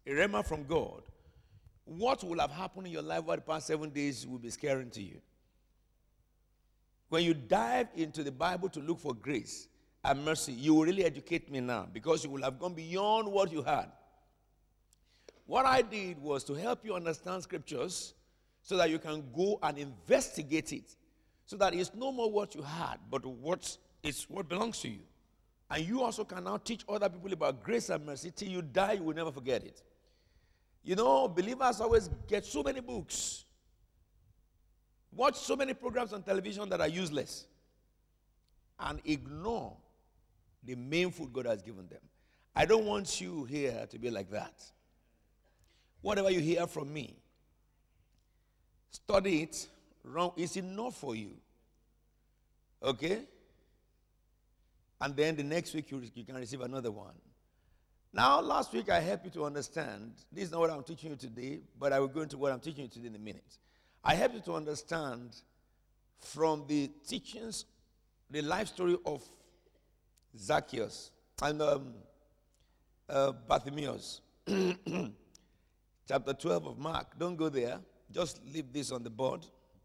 a rhema from God, what will have happened in your life over the past 7 days will be scary to you. When you dive into the Bible to look for grace and mercy, you will really educate me now because you will have gone beyond what you had. What I did was to help you understand scriptures so that you can go and investigate it, so that it's no more what you had, but what belongs to you. And you also can now teach other people about grace and mercy. Till you die, you will never forget it. You know, believers always get so many books, watch so many programs on television that are useless, and ignore the main food God has given them. I don't want you here to be like that. Whatever you hear from me, study it. It's enough for you. Okay? And then the next week you can receive another one. Now, last week I helped you to understand. This is not what I'm teaching you today, but I will go into what I'm teaching you today in a minute. I helped you to understand from the teachings, the life story of Zacchaeus and Bartimaeus. Chapter 12 of Mark. Don't go there. Just leave this on the board.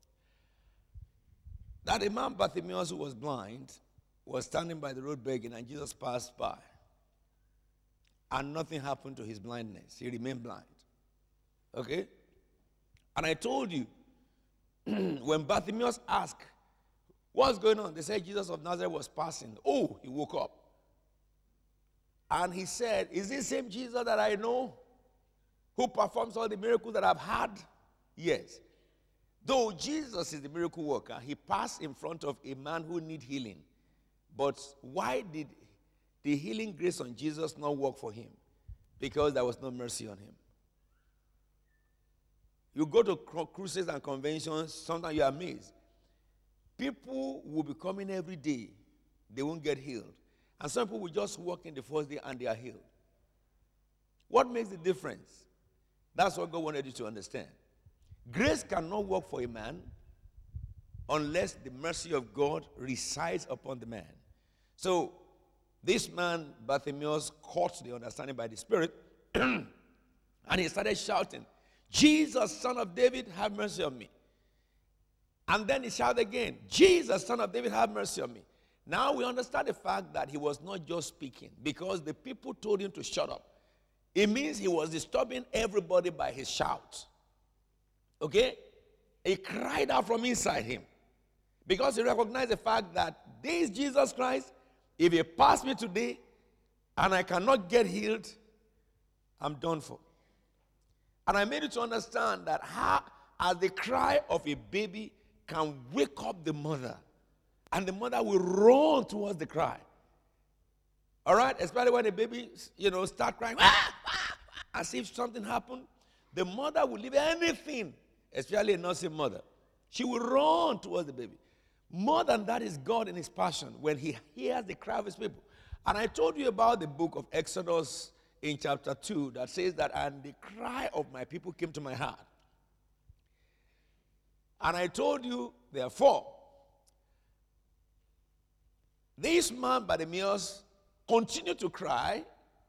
That a man Bartimaeus who was blind was standing by the road begging, and Jesus passed by. And nothing happened to his blindness. He remained blind. Okay? And I told you, when Bartimaeus asked, what's going on? They said Jesus of Nazareth was passing. Oh, he woke up. And he said, is this same Jesus that I know, who performs all the miracles that I've had? Yes. Though Jesus is the miracle worker, he passed in front of a man who needs healing. But why did the healing grace on Jesus not work for him? Because there was no mercy on him. You go to crusades and conventions, sometimes you're amazed. People will be coming every day. They won't get healed. And some people will just walk in the first day and they are healed. What makes the difference? That's what God wanted you to understand. Grace cannot work for a man unless the mercy of God resides upon the man. So, this man, Bartimaeus, caught the understanding by the Spirit, and he started shouting, Jesus, Son of David, have mercy on me. And then he shouted again, Jesus, Son of David, have mercy on me. Now we understand the fact that he was not just speaking because the people told him to shut up. It means he was disturbing everybody by his shout. Okay? He cried out from inside him because he recognized the fact that this Jesus Christ, if he passed me today and I cannot get healed, I'm done for. And I made you to understand that how, as the cry of a baby can wake up the mother, and the mother will run towards the cry. All right? Especially when the baby, start crying, as if something happened. The mother will leave anything, especially a nursing mother. She will run towards the baby. More than that is God in his passion when he hears the cry of his people. And I told you about the book of Exodus in chapter 2 that says that, and the cry of my people came to my heart. And I told you, therefore, this man Bartimaeus continued to cry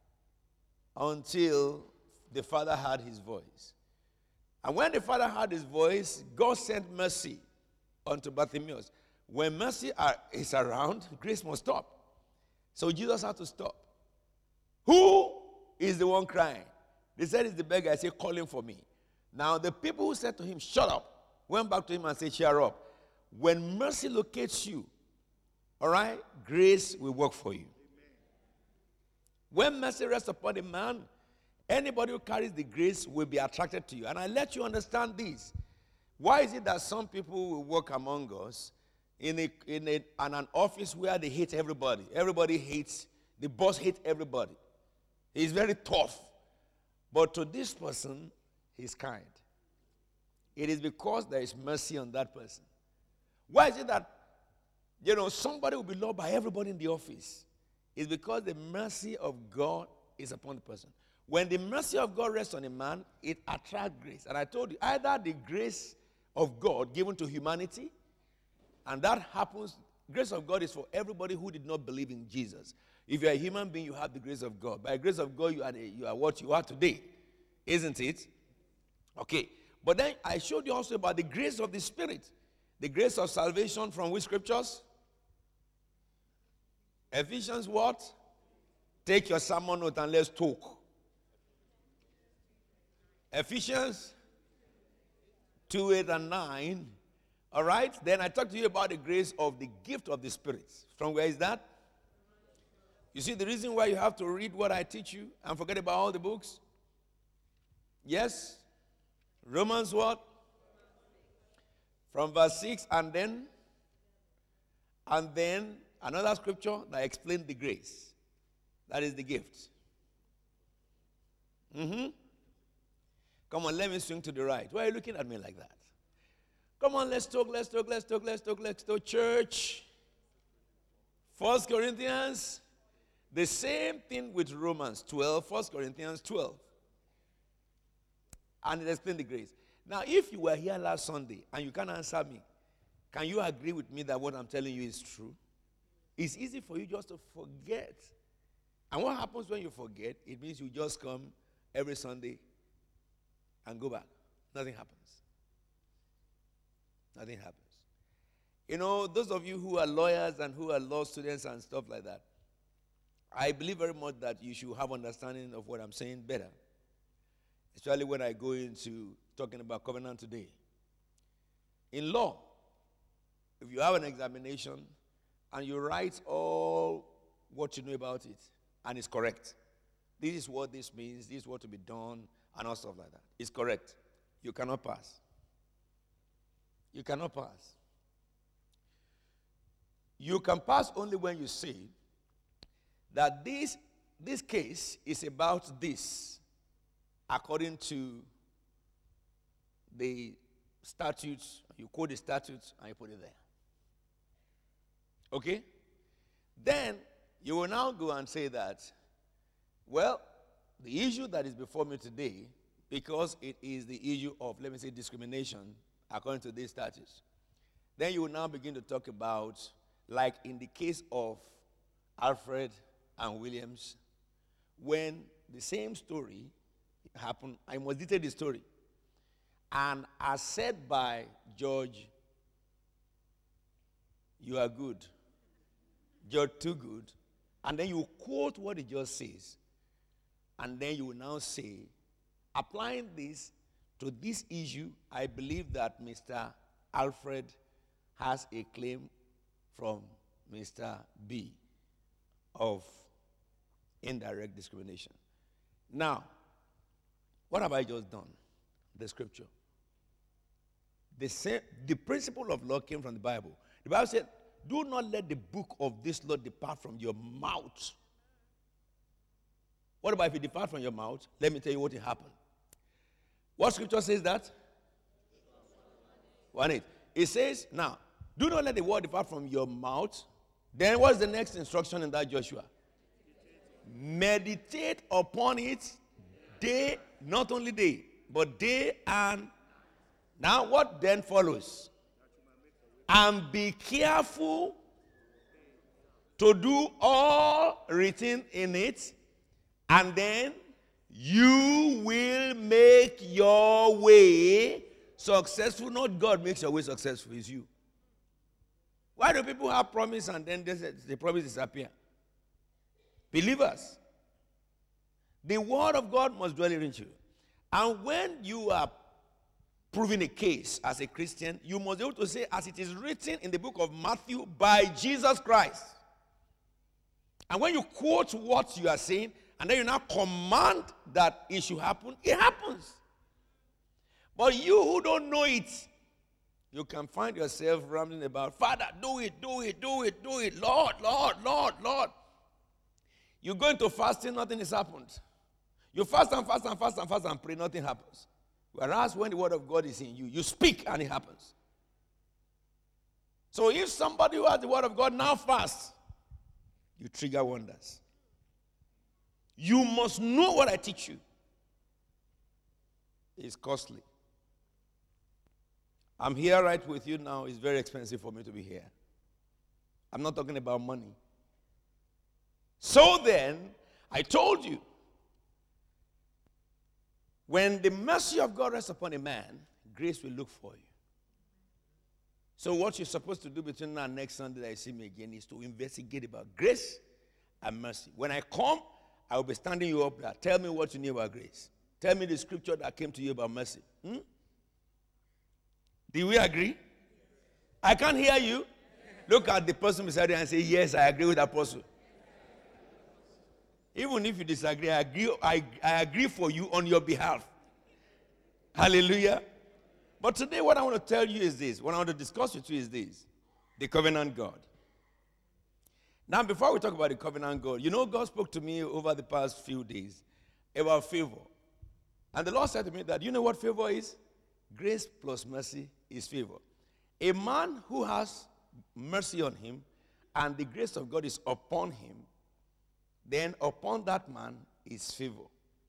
until the father heard his voice. And when the father heard his voice, God sent mercy unto Bartimaeus. When mercy is around, grace must stop. So Jesus had to stop. Who is the one crying? They said it's the beggar. I said, call him for me. Now the people who said to him, shut up, went back to him and said, cheer up. When mercy locates you, all right, grace will work for you. When mercy rests upon a man, anybody who carries the grace will be attracted to you. And I let you understand this. Why is it that some people will work among us in an office where they hate everybody? Everybody hates, the boss hates everybody. He's very tough. But to this person, he's kind. It is because there is mercy on that person. Why is it that, somebody will be loved by everybody in the office? It's because the mercy of God is upon the person. When the mercy of God rests on a man, it attracts grace. And I told you, either the grace of God given to humanity, and that happens, grace of God is for everybody who did not believe in Jesus. If you're a human being, you have the grace of God. By the grace of God, you are what you are today. Isn't it? Okay. But then I showed you also about the grace of the Spirit. The grace of salvation from which scriptures? Ephesians what? Take your sermon note and let's talk. Ephesians 2, 8, and 9. All right? Then I talked to you about the grace of the gift of the Spirit. From where is that? You see the reason why you have to read what I teach you and forget about all the books? Yes? Romans what? From verse 6 and then another scripture that explains the grace. That is the gift. Come on, let me swing to the right. Why are you looking at me like that? Come on, let's talk. Church. 1 Corinthians. The same thing with Romans 12, 1 Corinthians 12. And it explains the grace. Now, if you were here last Sunday and you can't answer me, can you agree with me that what I'm telling you is true? It's easy for you just to forget. And what happens when you forget? It means you just come every Sunday and go back. Nothing happens. Nothing happens. You know, those of you who are lawyers and who are law students and stuff like that, I believe very much that you should have understanding of what I'm saying better. Especially when I go into talking about covenant today. In law, if you have an examination and you write all what you know about it, and it's correct, this is what this means, this is what to be done, and all stuff like that. It's correct. You cannot pass. You cannot pass. You can pass only when you say that this case is about this, according to the statutes. You quote the statutes and you put it there. Okay? Then you will now go and say that, well, the issue that is before me today, because it is the issue of, let me say, discrimination, according to these statutes, then you will now begin to talk about, like in the case of Alfred and Williams, when the same story happened, I must detail the story. And as said by George, you are good. George, too good. And then you quote what the judge says. And then you will now say, applying this to this issue, I believe that Mr. Alfred has a claim from Mr. B of indirect discrimination. Now, what have I just done? The scripture. The principle of law came from the Bible. The Bible said, do not let the book of this law depart from your mouth. What about if it depart from your mouth? Let me tell you what will happen. What scripture says that? 1:8. It says, now, do not let the word depart from your mouth. Then what's the next instruction in that, Joshua? Meditate upon it day, not only day, but day and now what then follows? And be careful to do all written in it, and then you will make your way successful. Not God makes your way successful, it's you. Why do people have promise and then the promise disappear? Believers, the word of God must dwell in you. And when you are proving a case as a Christian, you must be able to say, as it is written in the book of Matthew, by Jesus Christ. And when you quote what you are saying, and then you now command that it should happen, it happens. But you who don't know it, you can find yourself rambling about, Father, do it, Lord, Lord. You go into fasting, nothing has happened. You fast and pray, nothing happens. Whereas when the word of God is in you, you speak and it happens. So if somebody who has the word of God now fasts, you trigger wonders. You must know what I teach you. It's costly. I'm here right with you now. It's very expensive for me to be here. I'm not talking about money. So then, I told you, When the mercy of God rests upon a man, grace will look for you. So what you're supposed to do between now and next Sunday that you see me again is to investigate about grace and mercy. When I come, I will be standing you up there. Tell me what you know about grace. Tell me the scripture that came to you about mercy. Do we agree? I can't hear you. Look at the person beside you and say, yes, I agree with Apostle. Even if you disagree, I agree for you on your behalf. Hallelujah. But today what I want to tell you is this. What I want to discuss with you is this. The covenant God. Now, before we talk about the covenant God, you know God spoke to me over the past few days about favor. And the Lord said to me that, you know what favor is? Grace plus mercy is favor. A man who has mercy on him and the grace of God is upon him, then upon that man is favor.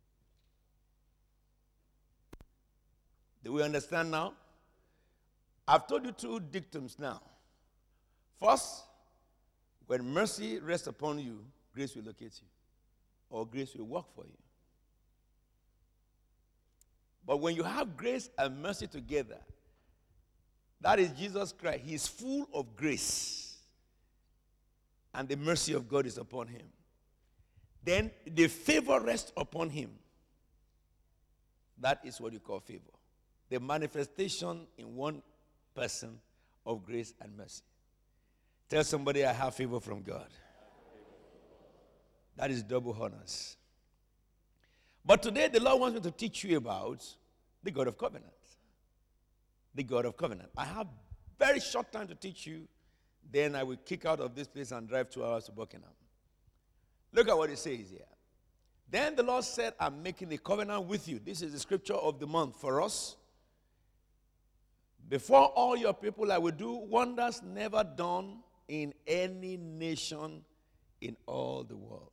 Do we understand now? I've told you two dictums now. First, when mercy rests upon you, grace will locate you, or grace will work for you. But when you have grace and mercy together, that is Jesus Christ. He is full of grace, and the mercy of God is upon him. Then the favor rests upon him. That is what you call favor. The manifestation in one person of grace and mercy. Tell somebody, I have favor from God. That is double honors. But today the Lord wants me to teach you about the God of covenant. The God of covenant. I have very short time to teach you. Then I will kick out of this place and drive 2 hours to Buckingham. Look at what it says here. Then the Lord said, I'm making a covenant with you. This is the scripture of the month for us. Before all your people, I will do wonders never done in any nation in all the world.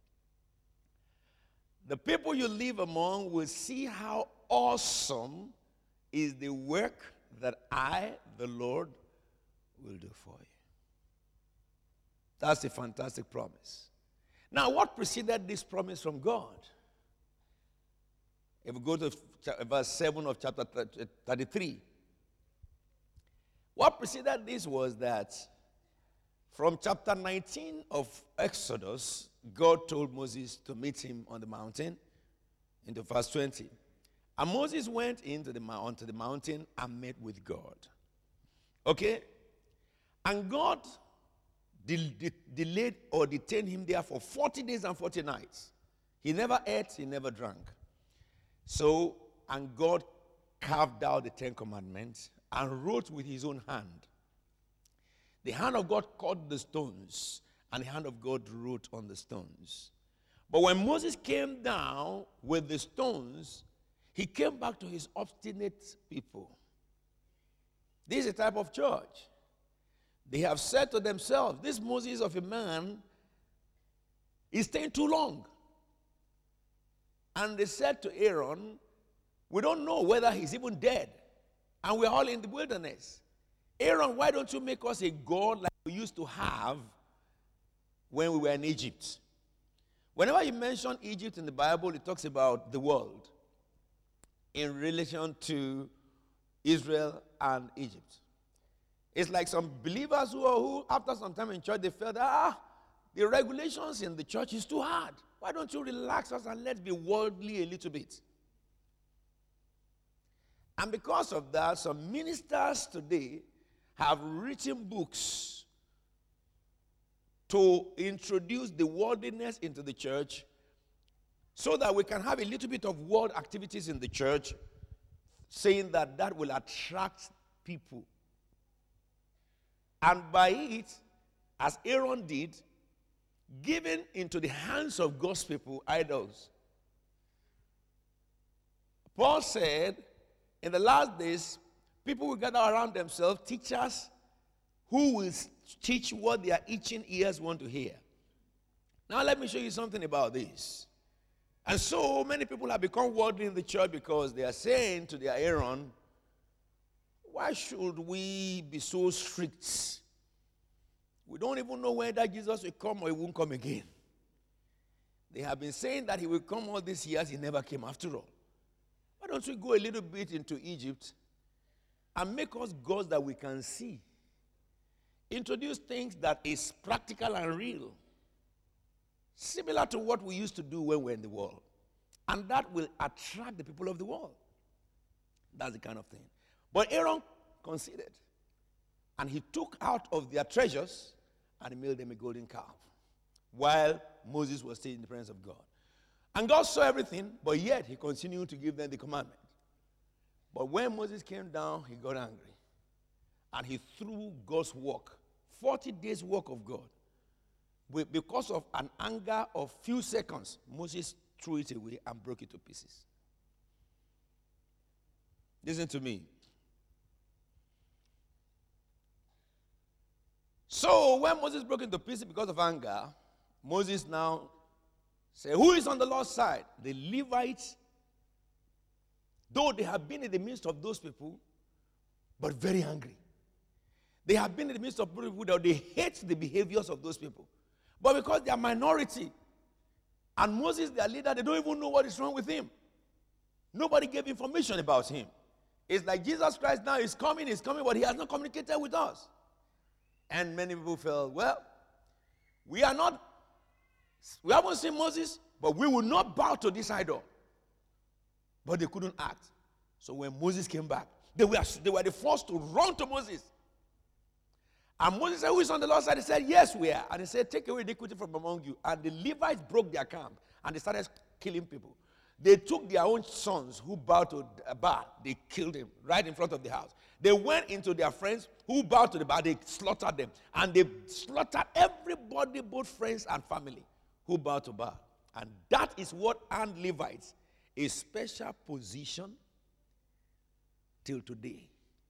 The people you live among will see how awesome is the work that I, the Lord, will do for you. That's a fantastic promise. Now, what preceded this promise from God? If we go to verse 7 of chapter 33, what preceded this was that from chapter 19 of Exodus, God told Moses to meet him on the mountain, into verse 20. And Moses went onto the mountain and met with God. Okay? And God delayed or detained him there for 40 days and 40 nights. He never ate, he never drank. So, and God carved out the 10 Commandments and wrote with his own hand. The hand of God cut the stones, and the hand of God wrote on the stones. But when Moses came down with the stones, he came back to his obstinate people. This is a type of church. They have said to themselves, this Moses of a man is staying too long. And they said to Aaron, we don't know whether he's even dead. And we're all in the wilderness. Aaron, why don't you make us a God like we used to have when we were in Egypt? Whenever you mention Egypt in the Bible, it talks about the world in relation to Israel and Egypt. It's like some believers who after some time in church, they felt, the regulations in the church is too hard. Why don't you relax us and let's be worldly a little bit? And because of that, some ministers today have written books to introduce the worldliness into the church so that we can have a little bit of world activities in the church, saying that that will attract people. And by it, as Aaron did, given into the hands of God's people idols. Paul said, in the last days, people will gather around themselves, teachers who will teach what their itching ears want to hear. Now let me show you something about this. And so many people have become worldly in the church because they are saying to their Aaron, why should we be so strict? We don't even know whether Jesus will come or he won't come again. They have been saying that he will come all these years. He never came after all. don't we go a little bit into Egypt and make us gods that we can see? Introduce things that is practical and real, similar to what we used to do when we're in the world. And that will attract the people of the world. That's the kind of thing. But Aaron considered. And he took out of their treasures and he made them a golden calf, while Moses was still in the presence of God. And God saw everything, but yet he continued to give them the commandment. But when Moses came down, he got angry. And he threw God's work, 40 days' work of God. Because of an anger of few seconds, Moses threw it away and broke it to pieces. Listen to me. So when Moses broke into pieces because of anger, Moses now said, who is on the Lord's side? The Levites, though they have been in the midst of those people, but very angry. They have been in the midst of people that they hate the behaviors of those people. But because they are minority, and Moses, their leader, they don't even know what is wrong with him. Nobody gave information about him. It's like Jesus Christ now is coming, but he has not communicated with us. And many people felt, well, we haven't seen Moses, but we will not bow to this idol. But they couldn't act. So when Moses came back, they were the first to run to Moses. And Moses said, who is on the Lord's side? He said, yes, we are. And he said, take away iniquity from among you. And the Levites broke their camp, and they started killing people. They took their own sons who bowed to Baal. They killed him right in front of the house. They went into their friends who bowed to the Baal. They slaughtered them. And they slaughtered everybody, both friends and family, who bowed to Baal. And that is what earned Levites a special position till today.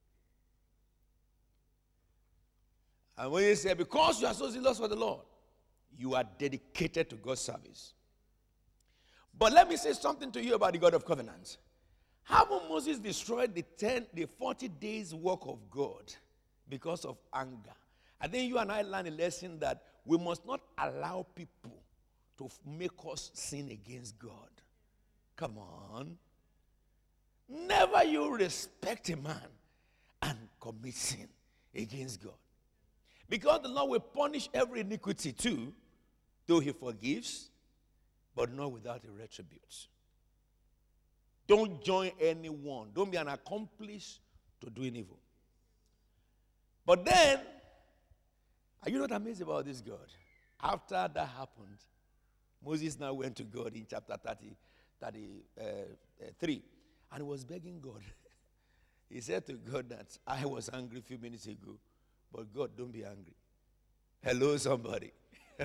And when you say, because you are so zealous for the Lord, you are dedicated to God's service. But let me say something to you about the God of covenants. Haven't Moses destroyed the 40 days' work of God because of anger? I think you and I learned a lesson that we must not allow people to make us sin against God. Come on. Never you respect a man and commit sin against God. Because the Lord will punish every iniquity too, though he forgives, but not without a retribution. Don't join anyone. Don't be an accomplice to doing evil. But then, are you not amazed about this God? After that happened, Moses now went to God in chapter 33, and he was begging God. He said to God that I was angry a few minutes ago, but God, don't be angry. Hello, somebody.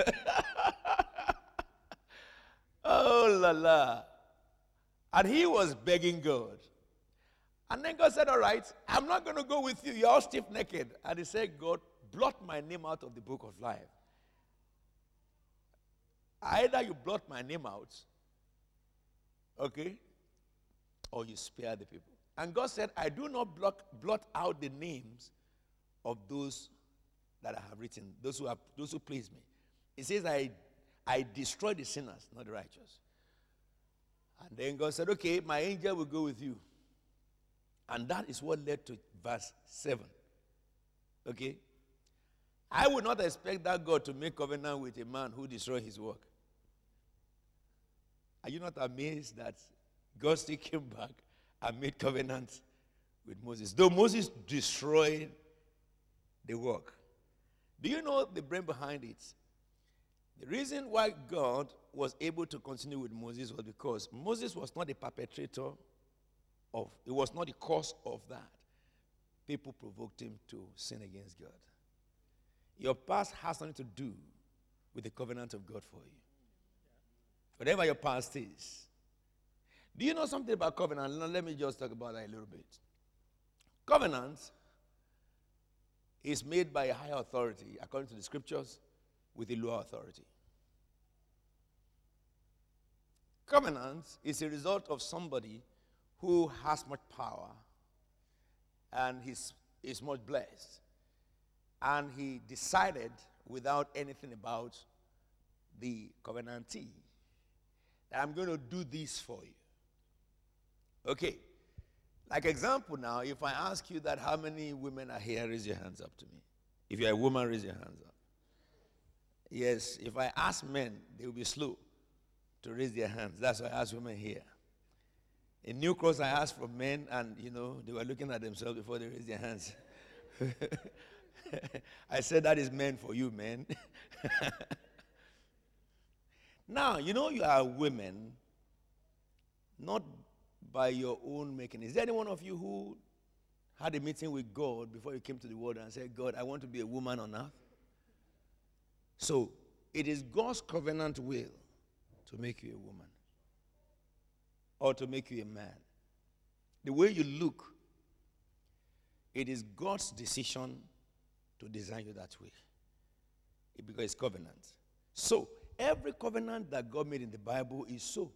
Oh, la la. And he was begging God. And then God said, all right, I'm not going to go with you. You're all stiff-necked. And he said, God, blot my name out of the book of life. Either you blot my name out, okay, or you spare the people. And God said, I do not blot out the names of those that I have written, those who please me. It says, I destroy the sinners, not the righteous. And then God said, okay, my angel will go with you. And that is what led to verse 7. Okay? I would not expect that God to make covenant with a man who destroyed his work. Are you not amazed that God still came back and made covenant with Moses? Though Moses destroyed the work. Do you know the brain behind it? The reason why God was able to continue with Moses was because Moses was not the perpetrator of, it was not the cause of that. People provoked him to sin against God. Your past has nothing to do with the covenant of God for you. Whatever your past is. Do you know something about covenant? Let me just talk about that a little bit. Covenant is made by a higher authority, according to the scriptures, with a lower authority. Covenant is a result of somebody who has much power and is much blessed. And he decided, without anything about the covenantee, that I'm going to do this for you. Okay. Like example now, if I ask you that how many women are here, raise your hands up to me. If you're a woman, raise your hands up. Yes, if I ask men, they will be slow to raise their hands. That's why I ask women here. In New Cross, I asked for men, and they were looking at themselves before they raised their hands. I said, that is meant for you, men. Now, you are women, not by your own making. Is there any one of you who had a meeting with God before you came to the world and said, God, I want to be a woman on earth? So, it is God's covenant will to make you a woman or to make you a man. The way you look, it is God's decision to design you that way. Because it's covenant. So, every covenant that God made in the Bible is so.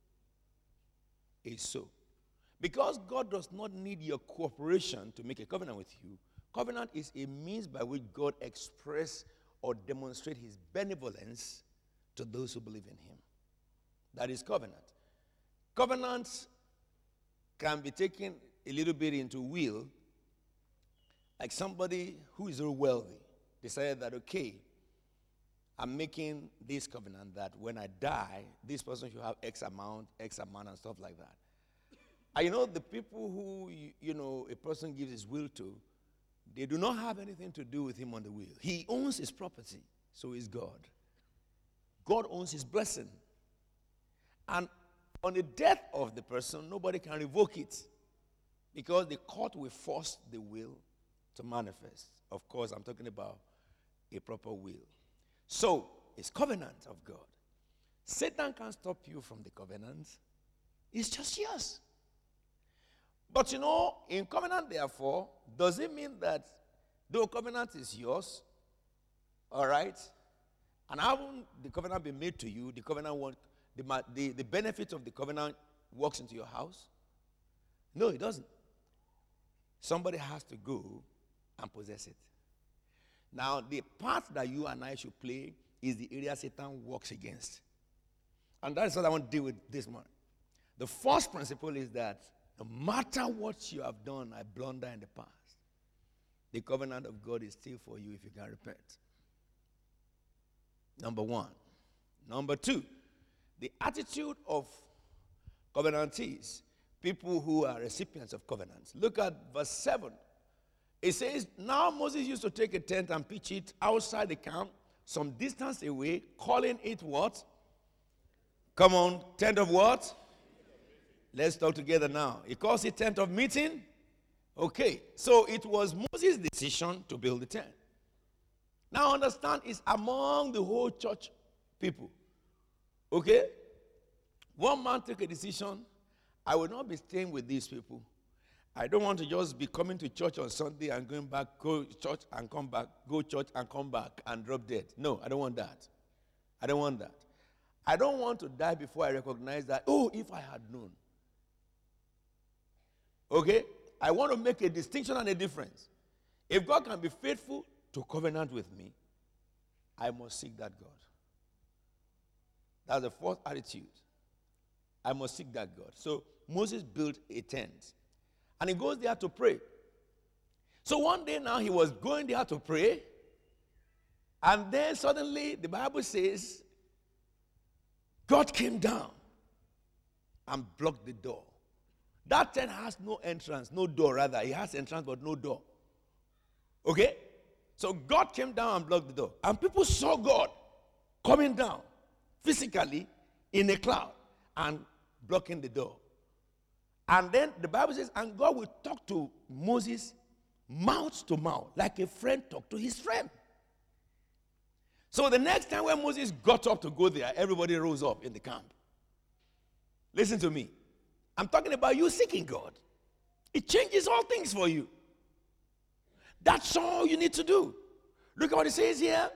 Is so. Because God does not need your cooperation to make a covenant with you, covenant is a means by which God expresses or demonstrates his benevolence to those who believe in him. That is covenant. Covenants can be taken a little bit into will, like somebody who is very wealthy decided that, okay, I'm making this covenant that when I die, this person should have X amount, and stuff like that. And the people who, a person gives his will to, they do not have anything to do with him on the will. He owns his property, so is God. God owns his blessing. And on the death of the person, nobody can revoke it because the court will force the will to manifest. Of course, I'm talking about a proper will. So, it's covenant of God. Satan can't stop you from the covenant. It's just yours. But in covenant, therefore, does it mean that though covenant is yours, all right, and haven't the covenant been made to you, the covenant the benefit of the covenant walks into your house? No, it doesn't. Somebody has to go and possess it. Now, the part that you and I should play is the area Satan works against. And that's what I want to deal with this morning. The first principle is that no matter what you have done, I blunder in the past, the covenant of God is still for you if you can repent. Number one. Number two, the attitude of covenantees, people who are recipients of covenants. Look at verse 7. It says, now Moses used to take a tent and pitch it outside the camp, some distance away, calling it what? Come on, tent of what? Let's talk together now. He calls it tent of meeting. Okay, so it was Moses' decision to build the tent. Now understand, it's among the whole church people. Okay? One man took a decision, I will not be staying with these people. I don't want to just be coming to church on Sunday and going back, go church and come back, go church and come back and drop dead. No, I don't want that. I don't want that. I don't want to die before I recognize that, if I had known. Okay? I want to make a distinction and a difference. If God can be faithful to covenant with me, I must seek that God. That's the first attitude. I must seek that God. So Moses built a tent. And he goes there to pray. So one day now he was going there to pray. And then suddenly the Bible says, God came down and blocked the door. That tent has no entrance, no door rather. It has entrance but no door. Okay? So God came down and blocked the door. And people saw God coming down physically in a cloud and blocking the door. And then the Bible says, and God will talk to Moses mouth to mouth, like a friend talk to his friend. So the next time when Moses got up to go there, everybody rose up in the camp. Listen to me. I'm talking about you seeking God. It changes all things for you. That's all you need to do. Look at what it says here.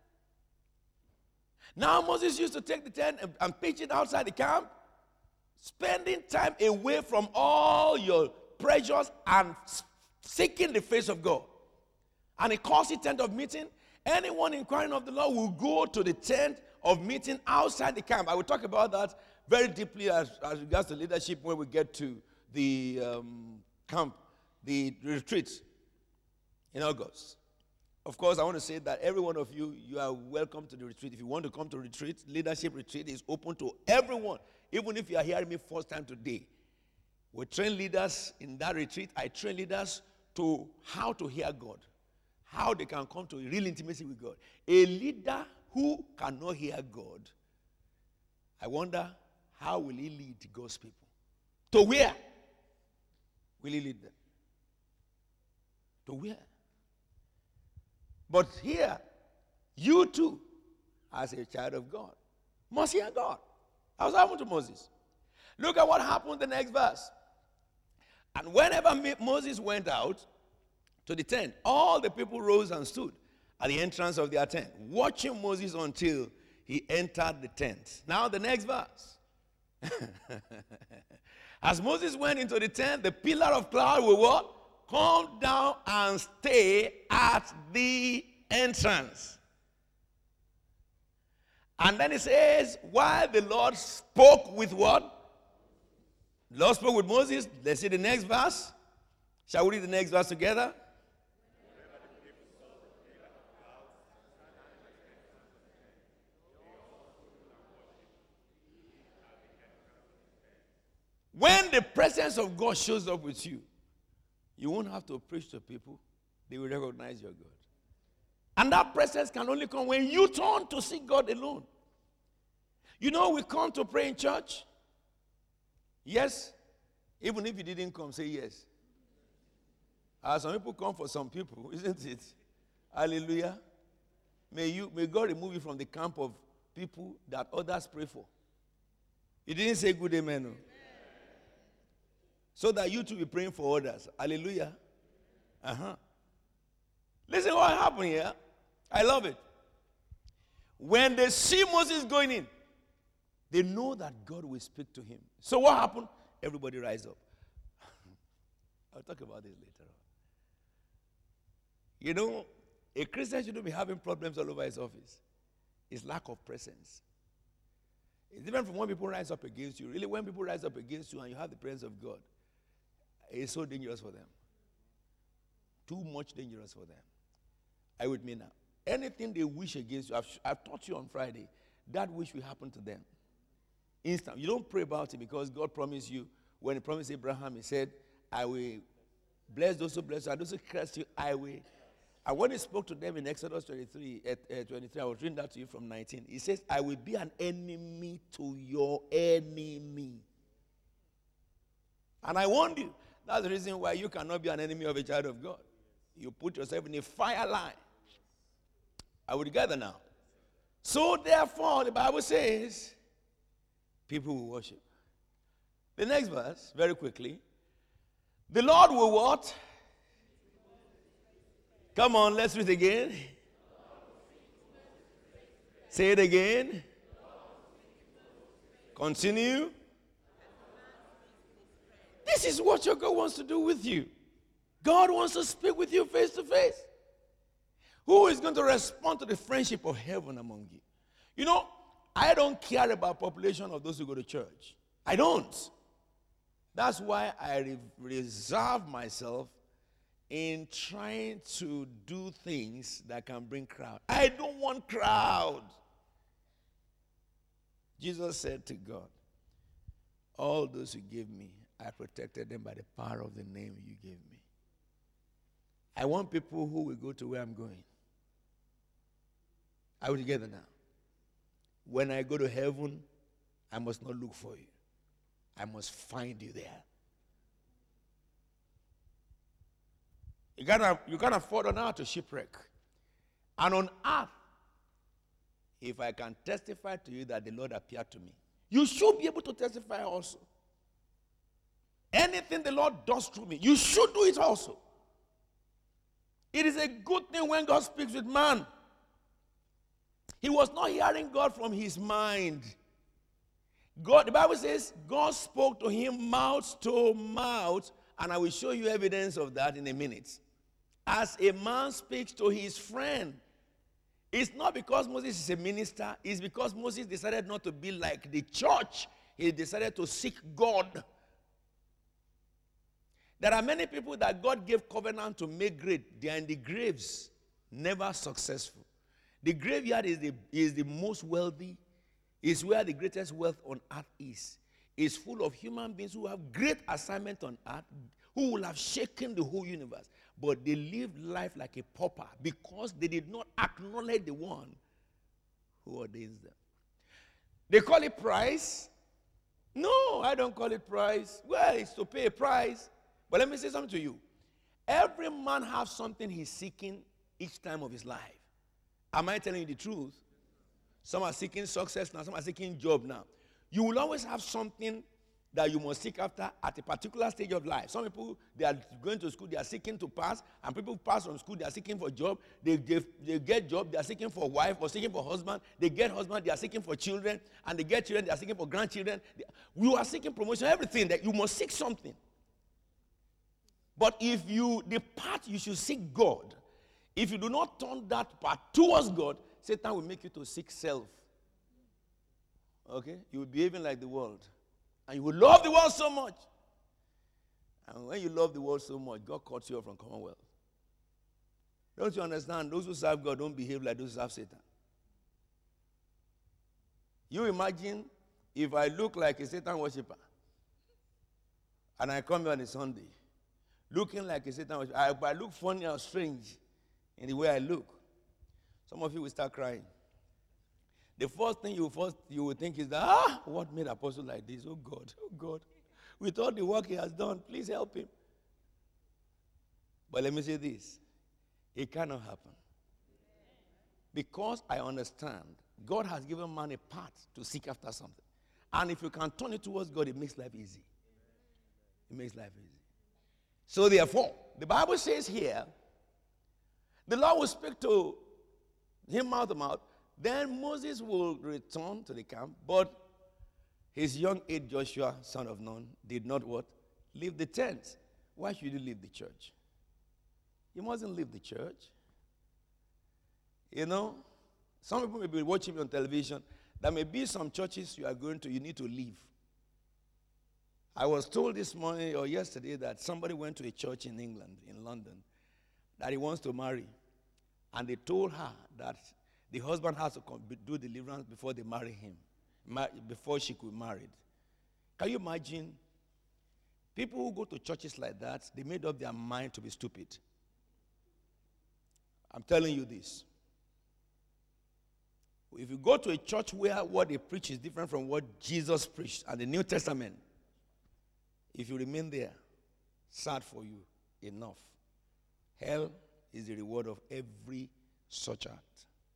Now Moses used to take the tent and pitch it outside the camp, spending time away from all your pressures and seeking the face of God. And he calls it tent of meeting. Anyone inquiring of the Lord will go to the tent of meeting outside the camp. I will talk about that very deeply as regards to leadership when we get to the camp, the retreat in August. Of course, I want to say that every one of you, you are welcome to the retreat. If you want to come to retreat, leadership retreat is open to everyone. Even if you are hearing me first time today, we train leaders in that retreat. I train leaders to how to hear God, how they can come to a real intimacy with God. A leader who cannot hear God, I wonder how will he lead God's people? To where will he lead them? To where? But here, you too, as a child of God, must hear God. That was happened to Moses. Look at what happened in the next verse. And whenever Moses went out to the tent, all the people rose and stood at the entrance of their tent, watching Moses until he entered the tent. Now the next verse. As Moses went into the tent, the pillar of cloud will what? Come down and stay at the entrance. And then it says, while the Lord spoke with what? The Lord spoke with Moses. Let's see the next verse. Shall we read the next verse together? When the presence of God shows up with you, you won't have to preach to people. They will recognize your God. And that presence can only come when you turn to seek God alone. You know, we come to pray in church. Yes. Even if you didn't come, say yes. Some people come for some people, isn't it? Hallelujah. May God remove you from the camp of people that others pray for. You didn't say good amen. No? So that you too be praying for others. Hallelujah. Listen what happened here. I love it. When they see Moses going in, they know that God will speak to him. So what happened? Everybody rise up. I'll talk about this later on. You know, a Christian shouldn't be having problems all over his office. It's lack of presence. It's different from when people rise up against you. Really, when people rise up against you and you have the presence of God, it's so dangerous for them. Too much dangerous for them. Are you with me now? Anything they wish against you, I've taught you on Friday, that wish will happen to them. Instant. You don't pray about it because God promised you. When he promised Abraham, he said, I will bless those who bless you, and those who curse you, I will. And when he spoke to them in Exodus 23, I was reading that to you from 19. He says, I will be an enemy to your enemy. And I warned you. That's the reason why you cannot be an enemy of a child of God. You put yourself in a fire line. Are we together now? So therefore, the Bible says, people will worship. The next verse, very quickly. The Lord will what? Come on, let's read again. Say it again. Continue. This is what your God wants to do with you. God wants to speak with you face to face. Who is going to respond to the friendship of heaven among you? You know, I don't care about population of those who go to church. I don't. That's why I reserve myself in trying to do things that can bring crowd. I don't want crowd. Jesus said to God, all those you gave me, I protected them by the power of the name you gave me. I want people who will go to where I'm going. Are we together now? When I go to heaven, I must not look for you. I must find you there. You can't afford on earth to shipwreck. And on earth, if I can testify to you that the Lord appeared to me, you should be able to testify also. Anything the Lord does through me, you should do it also. It is a good thing when God speaks with man. He was not hearing God from his mind. God, the Bible says, God spoke to him mouth to mouth, and I will show you evidence of that in a minute. As a man speaks to his friend, it's not because Moses is a minister, it's because Moses decided not to be like the church. He decided to seek God. There are many people that God gave covenant to make great. They are in the graves, never successful. The graveyard is the most wealthy, is where the greatest wealth on earth is. It's full of human beings who have great assignment on earth, who will have shaken the whole universe. But they lived life like a pauper because they did not acknowledge the one who ordains them. They call it price. No, I don't call it price. Well, it's to pay a price. But let me say something to you. Every man has something he's seeking each time of his life. Am I telling you the truth? Some are seeking success now, some are seeking job now. You will always have something that you must seek after at a particular stage of life. Some people, they are going to school, they are seeking to pass, and people pass from school, they are seeking for job. They get job, they are seeking for wife or seeking for husband. They get husband, they are seeking for children, and they get children, they are seeking for grandchildren. You are seeking promotion, everything, that you must seek something. But the path you should seek God, if you do not turn that path towards God, Satan will make you to seek self. Okay? You will be behaving like the world. And you will love the world so much. And when you love the world so much, God cuts you off from commonwealth. Don't you understand? Those who serve God don't behave like those who serve Satan. You imagine if I look like a Satan worshiper and I come here on a Sunday looking like a Satan worshiper, I look funny or strange in the way I look. Some of you will start crying. The first thing you will think is that, what made Apostle like this? Oh God. With all the work he has done, please help him. But let me say this. It cannot happen. Because I understand, God has given man a path to seek after something. And if you can turn it towards God, it makes life easy. It makes life easy. So therefore, the Bible says here, the Lord will speak to him mouth to mouth. Then Moses will return to the camp, but his young age Joshua, son of Nun, did not what? Leave the tent. Why should you leave the church? You mustn't leave the church. You know, some people may be watching me on television. There may be some churches you are going to, you need to leave. I was told this morning or yesterday that somebody went to a church in England, in London, that he wants to marry. And they told her that the husband has to do deliverance before they marry him, before she could be married. Can you imagine? People who go to churches like that, they made up their mind to be stupid. I'm telling you this. If you go to a church where what they preach is different from what Jesus preached and the New Testament, if you remain there, sad for you, enough. Hell is the reward of every such act.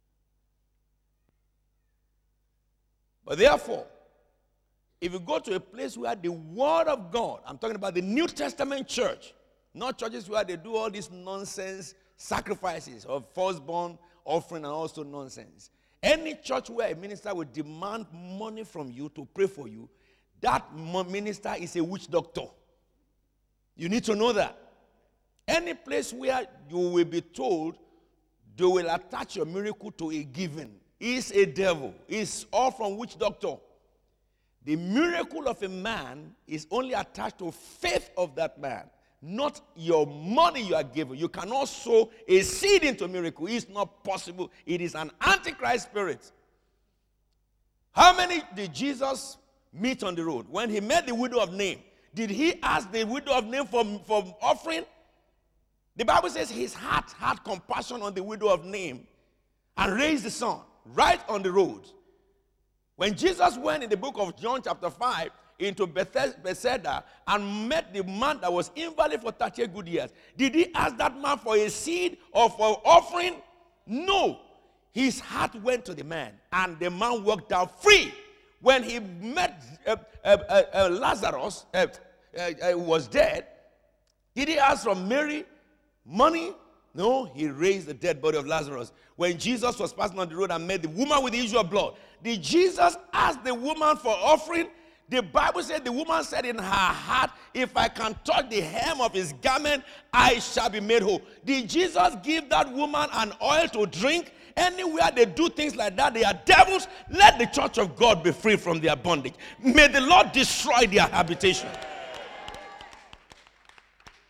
But therefore, if you go to a place where the Word of God, I'm talking about the New Testament church, not churches where they do all this nonsense sacrifices of firstborn offering and also nonsense. Any church where a minister will demand money from you to pray for you, that minister is a witch doctor. You need to know that. Any place where you will be told they will attach your miracle to a given is a devil. It's all from witch doctor. The miracle of a man is only attached to faith of that man, not your money you are given. You cannot sow a seed into a miracle. It's not possible. It is an antichrist spirit. How many did Jesus meet on the road? When he met the widow of Nain, did he ask the widow of Nain for offering? The Bible says his heart had compassion on the widow of Nain and raised the son right on the road. When Jesus went in the book of John chapter 5 into Bethesda and met the man that was invalid for 38 good years, did he ask that man for a seed or for offering? No. His heart went to the man, and the man walked out free. When he met Lazarus, who was dead, did he ask from Mary money? No, he raised the dead body of Lazarus. When Jesus was passing on the road and met the woman with the issue of blood, did Jesus ask the woman for offering? The Bible said the woman said in her heart, if I can touch the hem of his garment, I shall be made whole. Did Jesus give that woman an oil to drink? Anywhere they do things like that, they are devils. Let the church of God be free from their bondage. May the Lord destroy their habitation.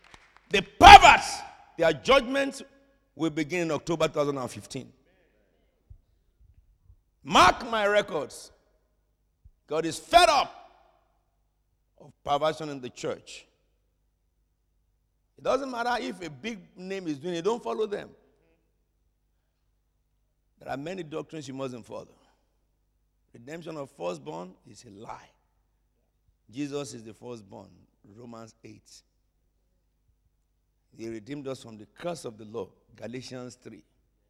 The perverts, their judgment will begin in October 2015. Mark my records. God is fed up of perversion in the church. It doesn't matter if a big name is doing it, don't follow them. There are many doctrines you mustn't follow. Redemption of firstborn is a lie. Jesus is the firstborn, Romans 8. He redeemed us from the curse of the law, Galatians 3.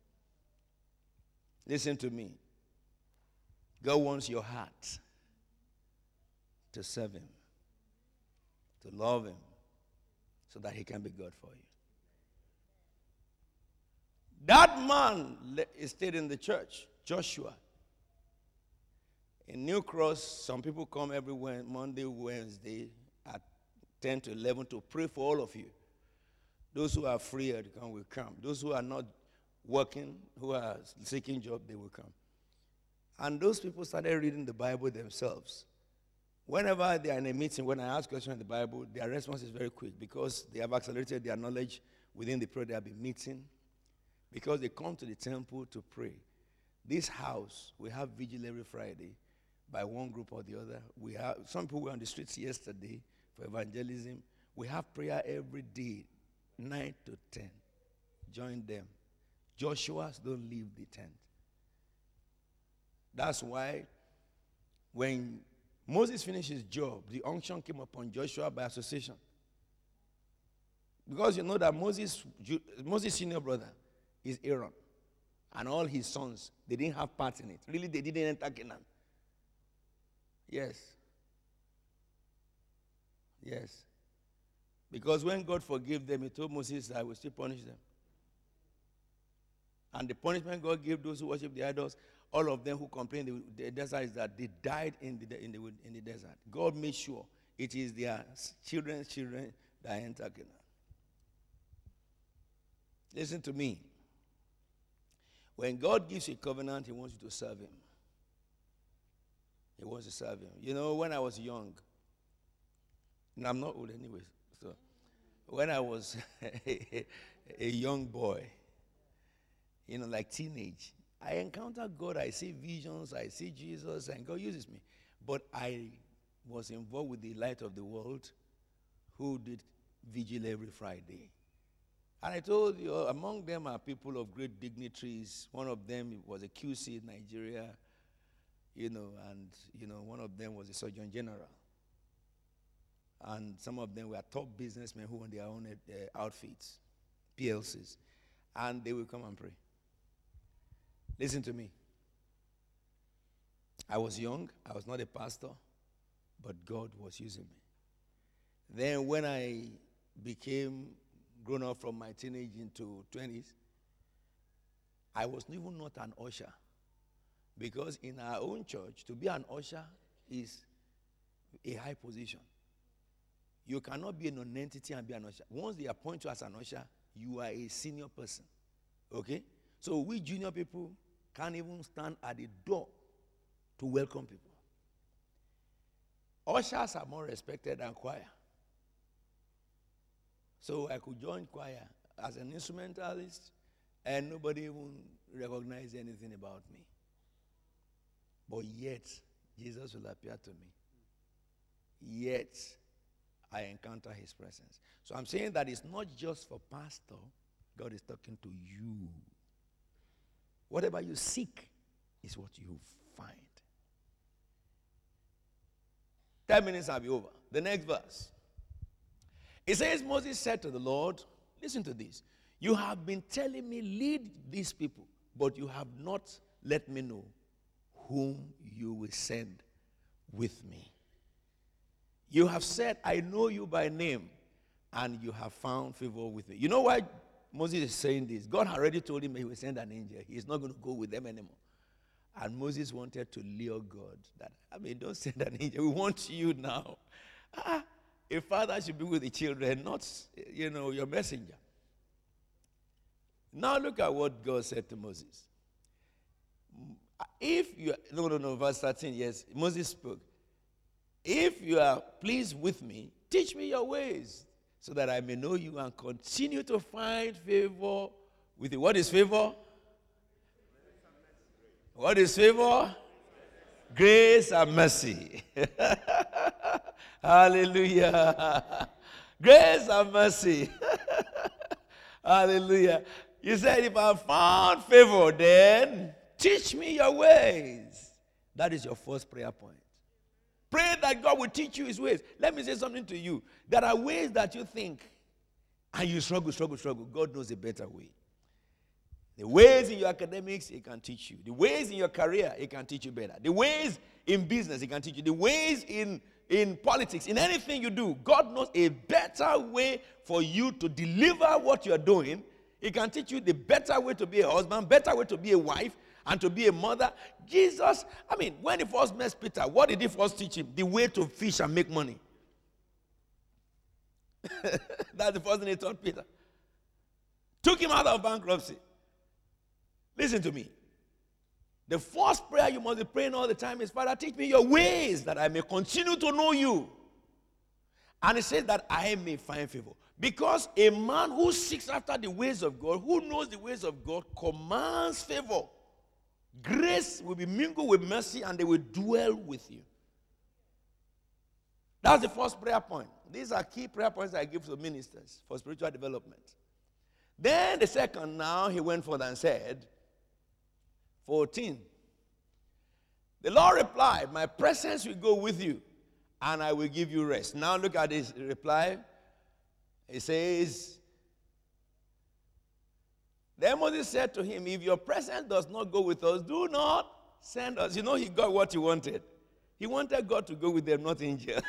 Listen to me. God wants your heart to serve him, to love him, so that he can be God for you. That man stayed in the church, Joshua. In New Cross, some people come every Monday, Wednesday at 10 to 11 to pray for all of you. Those who are free to come will come. Those who are not working, who are seeking job, they will come. And those people started reading the Bible themselves. Whenever they are in a meeting, when I ask questions in the Bible, their response is very quick because they have accelerated their knowledge within the prayer they have been meeting. Because they come to the temple to pray. This house, we have vigil every Friday by one group or the other. We have some people were on the streets yesterday for evangelism. We have prayer every day, 9 to 10. Join them. Joshua's don't leave the tent. That's why when Moses finished his job, the unction came upon Joshua by association. Because you know that Moses' senior brother is Aaron. And all his sons, they didn't have part in it. Really, they didn't enter Canaan. Yes. Yes. Because when God forgave them, he told Moses, I will still punish them. And the punishment God gave those who worship the idols, all of them who complained in the desert, is that they died in the desert. God made sure it is their children's children that enter Canaan. Listen to me. When God gives you a covenant, he wants you to serve him. He wants to serve him. You know, when I was young, and I'm not old anyway, so when I was a young boy, you know, like teenage, I encounter God, I see visions, I see Jesus, and God uses me. But I was involved with the Light of the World, who did vigil every Friday. And I told you, among them are people of great dignitaries. One of them was a QC in Nigeria, you know, and, you know, one of them was a Surgeon General. And some of them were top businessmen who own their own outfits, PLCs. And they will come and pray. Listen to me. I was young. I was not a pastor, but God was using me. Then when I became grown up from my teenage into 20s, I was even not an usher. Because in our own church, to be an usher is a high position. You cannot be a non-entity and be an usher. Once they appoint you as an usher, you are a senior person. Okay? So we junior people can't even stand at the door to welcome people. Ushers are more respected than choir. So I could join choir as an instrumentalist, and nobody even recognized anything about me. But yet, Jesus will appear to me. Yet, I encounter his presence. So I'm saying that it's not just for pastor. God is talking to you. Whatever you seek is what you find. 10 minutes, I'll be over. The next verse. It says, Moses said to the Lord, listen to this. You have been telling me, lead these people, but you have not let me know whom you will send with me. You have said, I know you by name, and you have found favor with me. You know why Moses is saying this? God had already told him he will send an angel. He's not going to go with them anymore. And Moses wanted to lure God that, don't send an angel. We want you now. A father should be with the children, not, your messenger. Now look at what God said to Moses. Verse 13, yes, Moses spoke. If you are pleased with me, teach me your ways, so that I may know you and continue to find favor with you. What is favor? What is favor? Grace and mercy. Hallelujah. Grace and mercy. Hallelujah. You said, if I found favor, then teach me your ways. That is your first prayer point. Pray that God will teach you his ways. Let me say something to you. There are ways that you think and you struggle. God knows a better way. The ways in your academics, he can teach you. The ways in your career, he can teach you better. The ways in business, he can teach you. The ways in politics, in anything you do, God knows a better way for you to deliver what you're doing. He can teach you the better way to be a husband, better way to be a wife, and to be a mother. Jesus, when he first met Peter, what did he first teach him? The way to fish and make money. That's the first thing he taught Peter. Took him out of bankruptcy. Listen to me. The first prayer you must be praying all the time is, Father, teach me your ways that I may continue to know you. And he said that I may find favor. Because a man who seeks after the ways of God, who knows the ways of God, commands favor. Grace will be mingled with mercy and they will dwell with you. That's the first prayer point. These are key prayer points I give to ministers for spiritual development. Then the second, now he went further and said, 14. The Lord replied, my presence will go with you and I will give you rest. Now look at his reply. He says, then Moses said to him, if your presence does not go with us, do not send us. You know, he got what he wanted. He wanted God to go with them, not angel.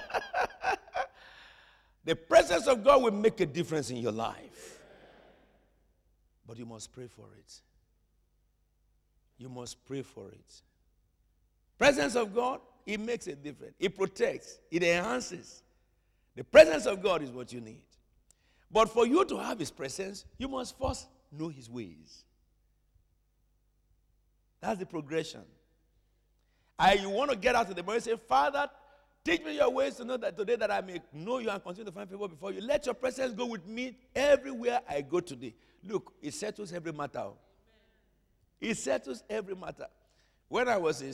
The presence of God will make a difference in your life. But you must pray for it. You must pray for it. Presence of God, it makes a difference. It protects. It enhances. The presence of God is what you need. But for you to have his presence, you must first know his ways. That's the progression. You want to get out of the morning and say, Father, teach me your ways to know that today that I may know you and continue to find favor before you. Let your presence go with me everywhere I go today. Look, it settles every matter. It settles every matter. When I was a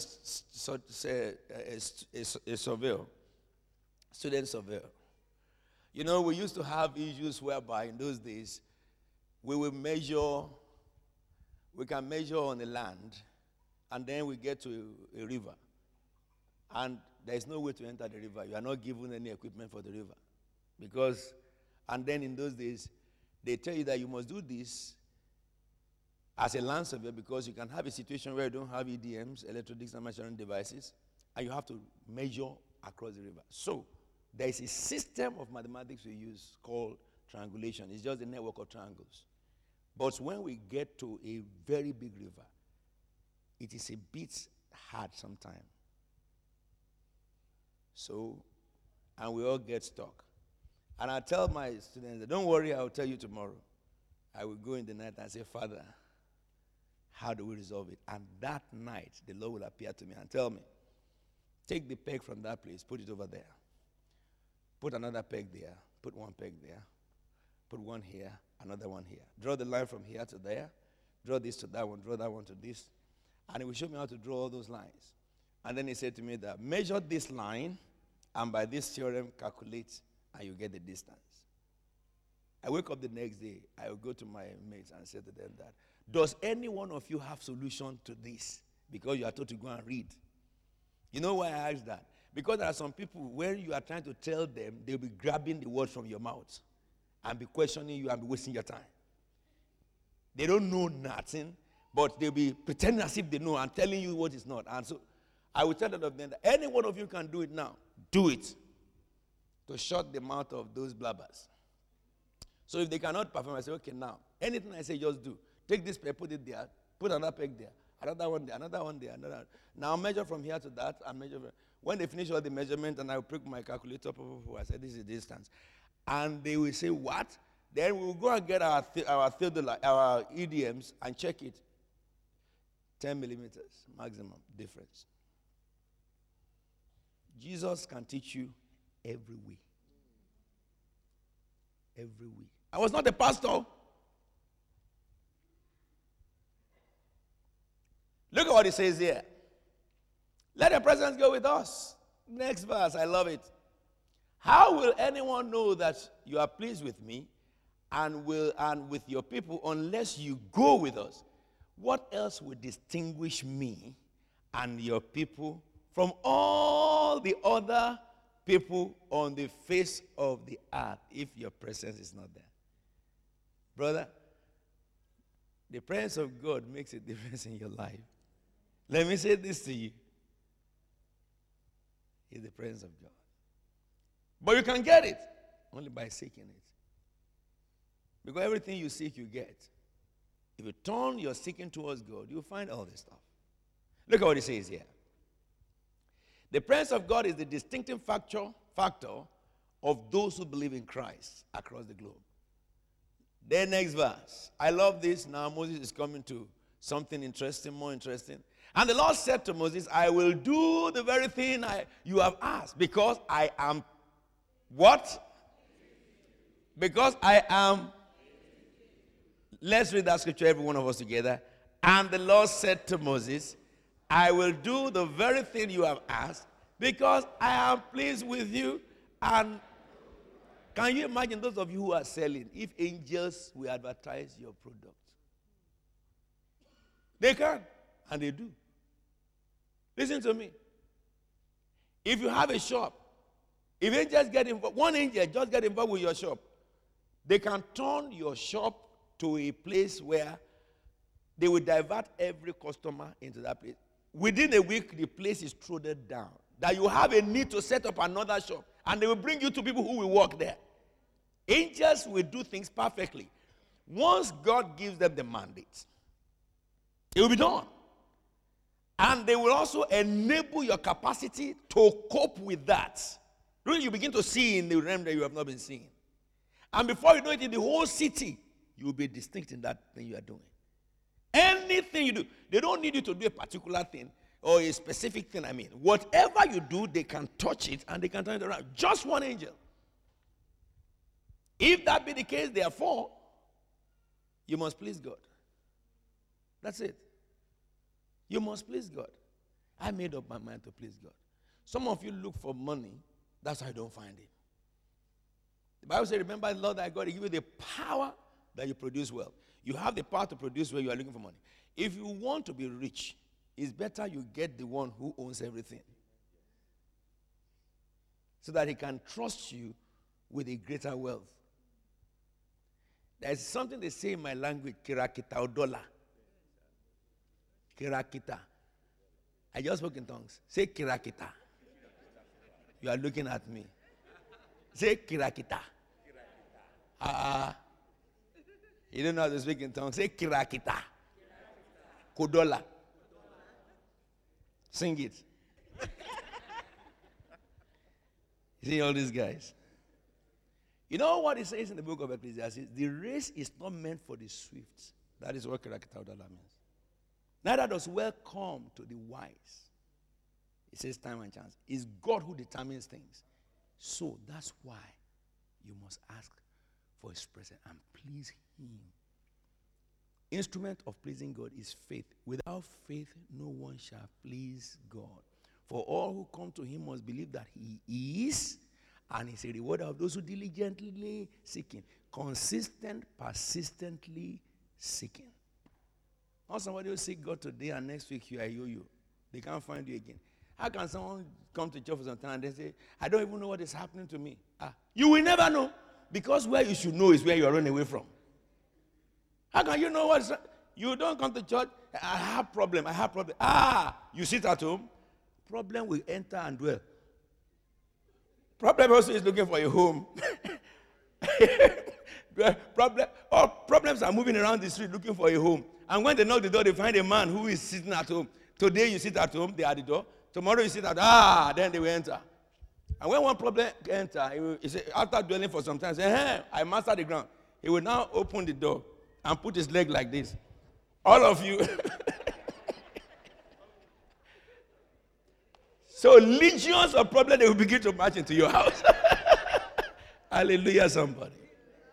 surveyor, student surveyor, you know, we used to have issues whereby in those days we can measure on the land, and then we get to a river. And there is no way to enter the river. You are not given any equipment for the river. And then in those days, they tell you that you must do this as a land surveyor because you can have a situation where you don't have EDMs, electronics and measuring devices, and you have to measure across the river. So there is a system of mathematics we use called triangulation. It's just a network of triangles. But when we get to a very big river, it is a bit hard sometimes. So, and we all get stuck. And I tell my students, don't worry, I'll tell you tomorrow. I will go in the night and say, Father, how do we resolve it? And that night, the Lord will appear to me and tell me, take the peg from that place, put it over there. Put another peg there, put one peg there, put one here, another one here. Draw the line from here to there, draw this to that one, draw that one to this. And he will show me how to draw all those lines. And then he said to me that measure this line, and by this theorem, calculate, and you get the distance. I wake up the next day, I will go to my mates and say to them that, does any one of you have solution to this? Because you are told to go and read. You know why I ask that? Because there are some people, when you are trying to tell them, they'll be grabbing the words from your mouth and be questioning you and be wasting your time. They don't know nothing, but they'll be pretending as if they know and telling you what is not. And so I will tell them that any one of you can do it now. Do it. To shut the mouth of those blabbers. So if they cannot perform, I say, okay, now, anything I say, just do. Take this peg, put it there, put another peg there, another one there, another one there, another one. Now measure from here to that and measure. When they finish all the measurement, and I will prick my calculator, I say, this is the distance. And they will say, what? Then we will go and get our EDMs and check it. 10 millimeters, maximum difference. Jesus can teach you every way. every week. I was not a pastor. Look at what it says here. Let the presence go with us. Next verse, I love it. How will anyone know that you are pleased with me and with your people unless you go with us? What else would distinguish me and your people from all the other people on the face of the earth if your presence is not there? Brother, the presence of God makes a difference in your life. Let me say this to you. It's the presence of God. But you can get it only by seeking it. Because everything you seek, you get. If you turn your seeking towards God, you'll find all this stuff. Look at what it says here. The presence of God is the distinctive factor of those who believe in Christ across the globe. Then next verse. I love this. Now Moses is coming to something interesting, more interesting. And the Lord said to Moses, I will do the very thing you have asked, because I am what? Because I am. Let's read that scripture, every one of us together. And the Lord said to Moses, I will do the very thing you have asked, because I am pleased with you. And can you imagine those of you who are selling, if angels will advertise your product? They can, and they do. Listen to me. If you have a shop, if angels get involved, one angel just get involved with your shop, they can turn your shop to a place where they will divert every customer into that place. Within a week, the place is trodden down. That you have a need to set up another shop, and they will bring you to people who will work there. Angels will do things perfectly. Once God gives them the mandate, it will be done. And they will also enable your capacity to cope with that. Really, you begin to see in the realm that you have not been seeing. And before you know it, in the whole city, you will be distinct in that thing you are doing. Anything you do, they don't need you to do a particular thing or a specific thing. I mean, whatever you do, they can touch it and they can turn it around. Just one angel. If that be the case, therefore, you must please God. That's it. You must please God. I made up my mind to please God. Some of you look for money, that's why you don't find it. The Bible says, remember the Lord thy God, He give you the power that you produce wealth. You have the power to produce wealth, you are looking for money. If you want to be rich, it's better you get the one who owns everything, so that he can trust you with a greater wealth. There's something they say in my language, kirakita or dollar. Kirakita. I just spoke in tongues. Say kirakita. You are looking at me. Say kirakita. You don't know how to speak in tongues. Say kirakita. Kodola. Sing it. You see all these guys. You know what it says in the book of Ecclesiastes? The race is not meant for the swift. That is what kirakita dollar means. Neither does wealth come to the wise. It says time and chance. It's God who determines things. So that's why you must ask for His presence and please Him. Instrument of pleasing God is faith. Without faith, no one shall please God. For all who come to Him must believe that He is, and He's a rewarder of those who diligently seeking. Consistent, persistently seeking. Not somebody will seek God today and next week you are yo-yo. They can't find you again. How can someone come to church for some time and they say, I don't even know what is happening to me? You will never know, because where you should know is where you are running away from. How can you know what is happening? You don't come to church, I have problem. You sit at home, problem will enter and dwell. Problem also is looking for a home. Problems are moving around the street looking for a home. And when they knock the door, they find a man who is sitting at home. Today you sit at home, they are at the door. Tomorrow you sit at, then they will enter. And when one problem enter, he say, after dwelling for some time, say, hey, I mastered the ground. He will now open the door and put his leg like this. All of you. So legions of problems, they will begin to march into your house. Hallelujah, somebody.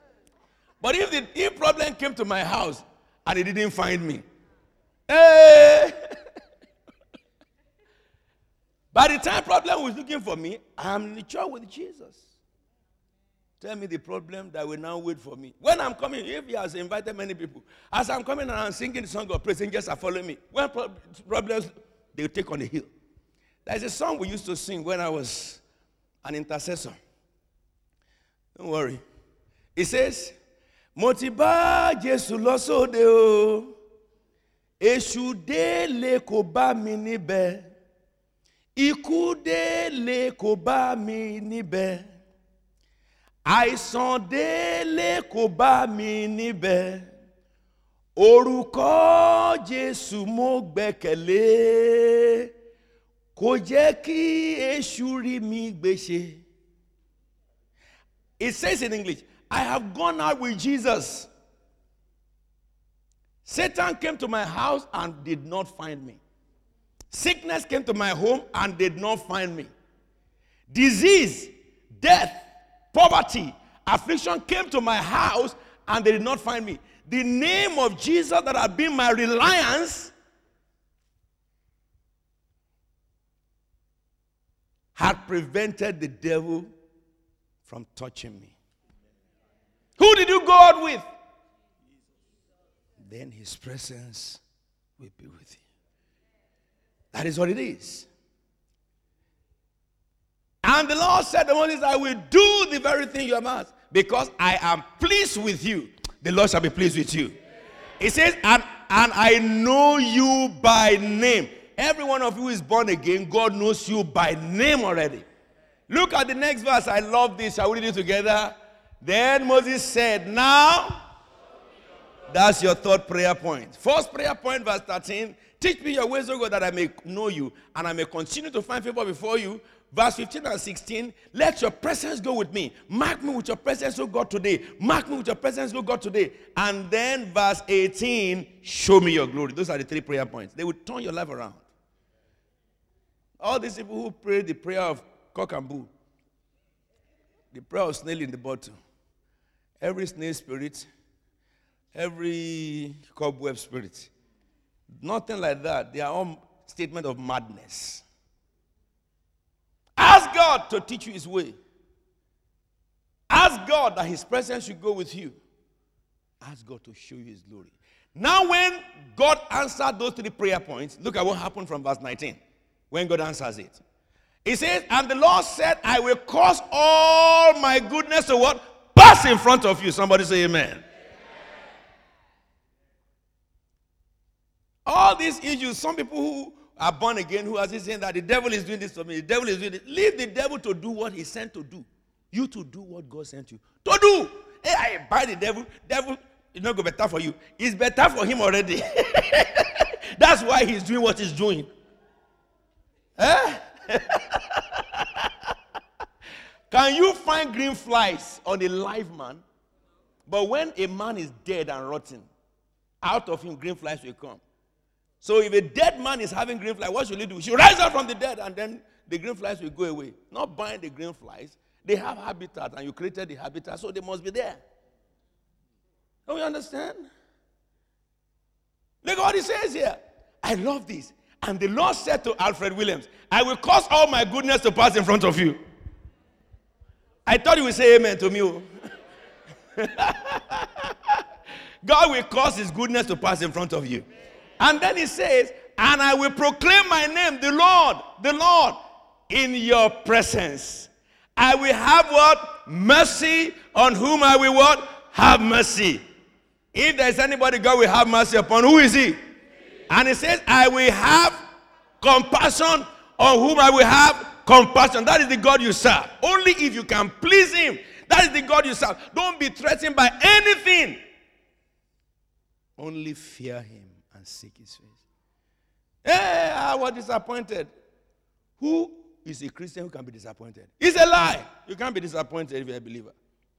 But if problem came to my house and he didn't find me, hey! By the time problem was looking for me, I'm in church with Jesus. Tell me the problem that will now wait for me. When I'm coming, if he has invited many people, as I'm coming and I'm singing the song of praise, angels are following me. When problems, they will take on the hill. There's a song we used to sing when I was an intercessor. Don't worry. It says, Motiba Jesu losode o, Eshu dele ko ba mi níbẹ̀, Ikú dele ko ba mi níbẹ̀, Àìsàn délé kò bá mi níbẹ̀, orúkọ Jésù mo gbẹ́kẹ̀lé, kò jẹ́ kí èṣù rí mi gbèsè. It says in English, I have gone out with Jesus. Satan came to my house and did not find me. Sickness came to my home and did not find me. Disease, death, poverty, affliction came to my house and they did not find me. The name of Jesus that had been my reliance had prevented the devil from touching me. Who did you go out with? Then his presence will be with you. That is what it is. And the Lord said to Moses, I will do the very thing you have asked. Because I am pleased with you, the Lord shall be pleased with you. It says, and I know you by name. Every one of you is born again. God knows you by name already. Look at the next verse. I love this. Shall we read it together? Then Moses said, now, that's your third prayer point. First prayer point, verse 13. Teach me your ways, O God, that I may know you, and I may continue to find favor before you. Verse 15 and 16, let your presence go with me. Mark me with your presence, O God, today. Mark me with your presence, O God, today. And then verse 18, show me your glory. Those are the three prayer points. They will turn your life around. All these people who pray the prayer of cock and bull, the prayer of snail in the bottle, every snail spirit, every cobweb spirit, nothing like that. They are all statement of madness. Ask God to teach you his way. Ask God that his presence should go with you. Ask God to show you his glory. Now when God answered those three prayer points, look at what happened from verse 19. When God answers it. He says, and the Lord said, I will cause all my goodness to what? Pass in front of you. Somebody say amen. Amen. All these issues, some people who are born again, who are saying that the devil is doing this to me, the devil is doing this. Leave the devil to do what he sent to do. You to do what God sent you to do. Hey, I buy the devil. Devil is not going to be better for you. It's better for him already. That's why he's doing what he's doing. Eh? Can you find green flies on a live man? But when a man is dead and rotten, out of him green flies will come. So if a dead man is having green flies, what should he do? He should rise up from the dead and then the green flies will go away. Not buying the green flies. They have habitat and you created the habitat, so they must be there. Don't you understand? Look what he says here. I love this. And the Lord said to Alfred Williams, I will cause all my goodness to pass in front of you. I thought you would say amen to me. God will cause his goodness to pass in front of you. And then he says, and I will proclaim my name, the Lord, in your presence. I will have what? Mercy on whom I will what? Have mercy. If there is anybody God will have mercy upon, who is he? And he says, I will have compassion on whom I will have compassion. That is the God you serve. Only if you can please him. That is the God you serve. Don't be threatened by anything. Only fear him and seek his face. Hey, I was disappointed. Who is a Christian who can be disappointed? It's a lie. You can't be disappointed if you're a believer.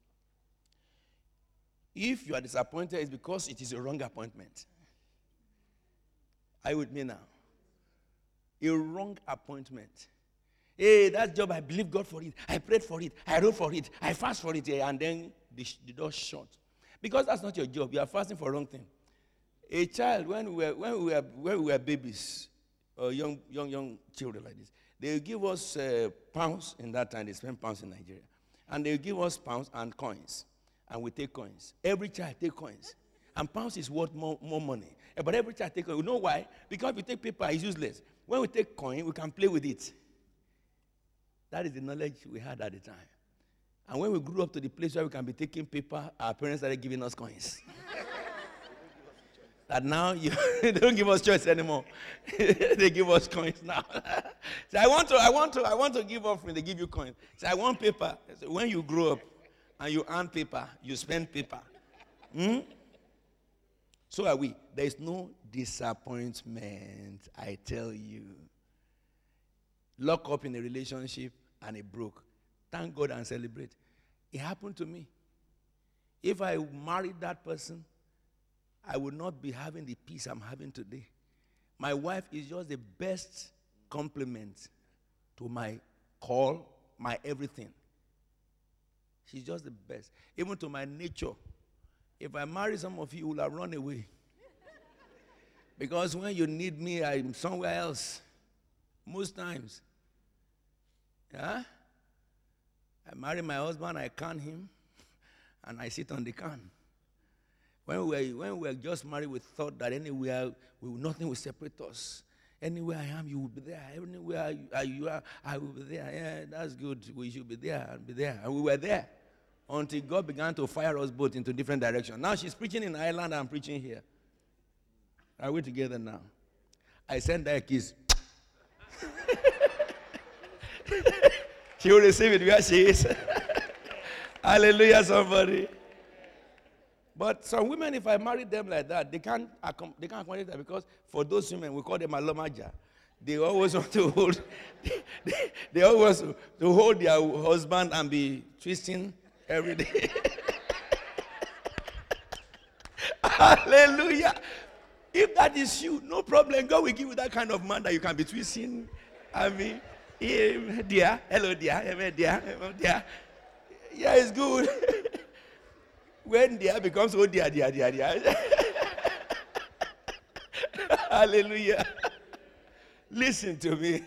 If you are disappointed, it's because it is a wrong appointment. Are you with me now? A wrong appointment. Hey, that job, I believe God for it. I prayed for it. I wrote for it. I fast for it. And then the door shut. Because that's not your job. You are fasting for wrong thing. A child, when we were babies, or young children like this, they give us pounds in that time. They spend pounds in Nigeria. And they give us pounds and coins. And we take coins. Every child take coins. And pounds is worth more money. But every child take coins. You know why? Because if we take paper, it's useless. When we take coin, we can play with it. That is the knowledge we had at the time. And when we grew up to the place where we can be taking paper, our parents started giving us coins. That now they don't give us choice anymore. They give us coins now. So I want to give offering. They give you coins. So I want paper. So when you grow up and you earn paper, you spend paper. So are we. There is no disappointment, I tell you. Lock up in a relationship and it broke. Thank God and celebrate. It happened to me. If I married that person, I would not be having the peace I'm having today. My wife is just the best compliment to my call, my everything. She's just the best. Even to my nature. If I marry some of you, will have run away. Because when you need me, I'm somewhere else. Most times. Yeah? I marry my husband, I can him, and I sit on the can. When we were just married, we thought that anywhere, nothing will separate us. Anywhere I am, you will be there. Anywhere you are, I will be there. Yeah, that's good. We should be there and be there. And we were there until God began to fire us both into different directions. Now she's preaching in Ireland, I'm preaching here. Are we together now? I send her a kiss. She will receive it where she is. Hallelujah, somebody. But some women, if I marry them like that, they can't accommodate that, because for those women, we call them alomaja. They always want to hold, they always want to hold their husband and be twisting every day. Hallelujah. If that is you, no problem. God will give you that kind of man that you can be twisting. I mean, dear, hello, dear, dear. Yeah, it's good. When dear becomes oh dear. Hallelujah. Listen to me.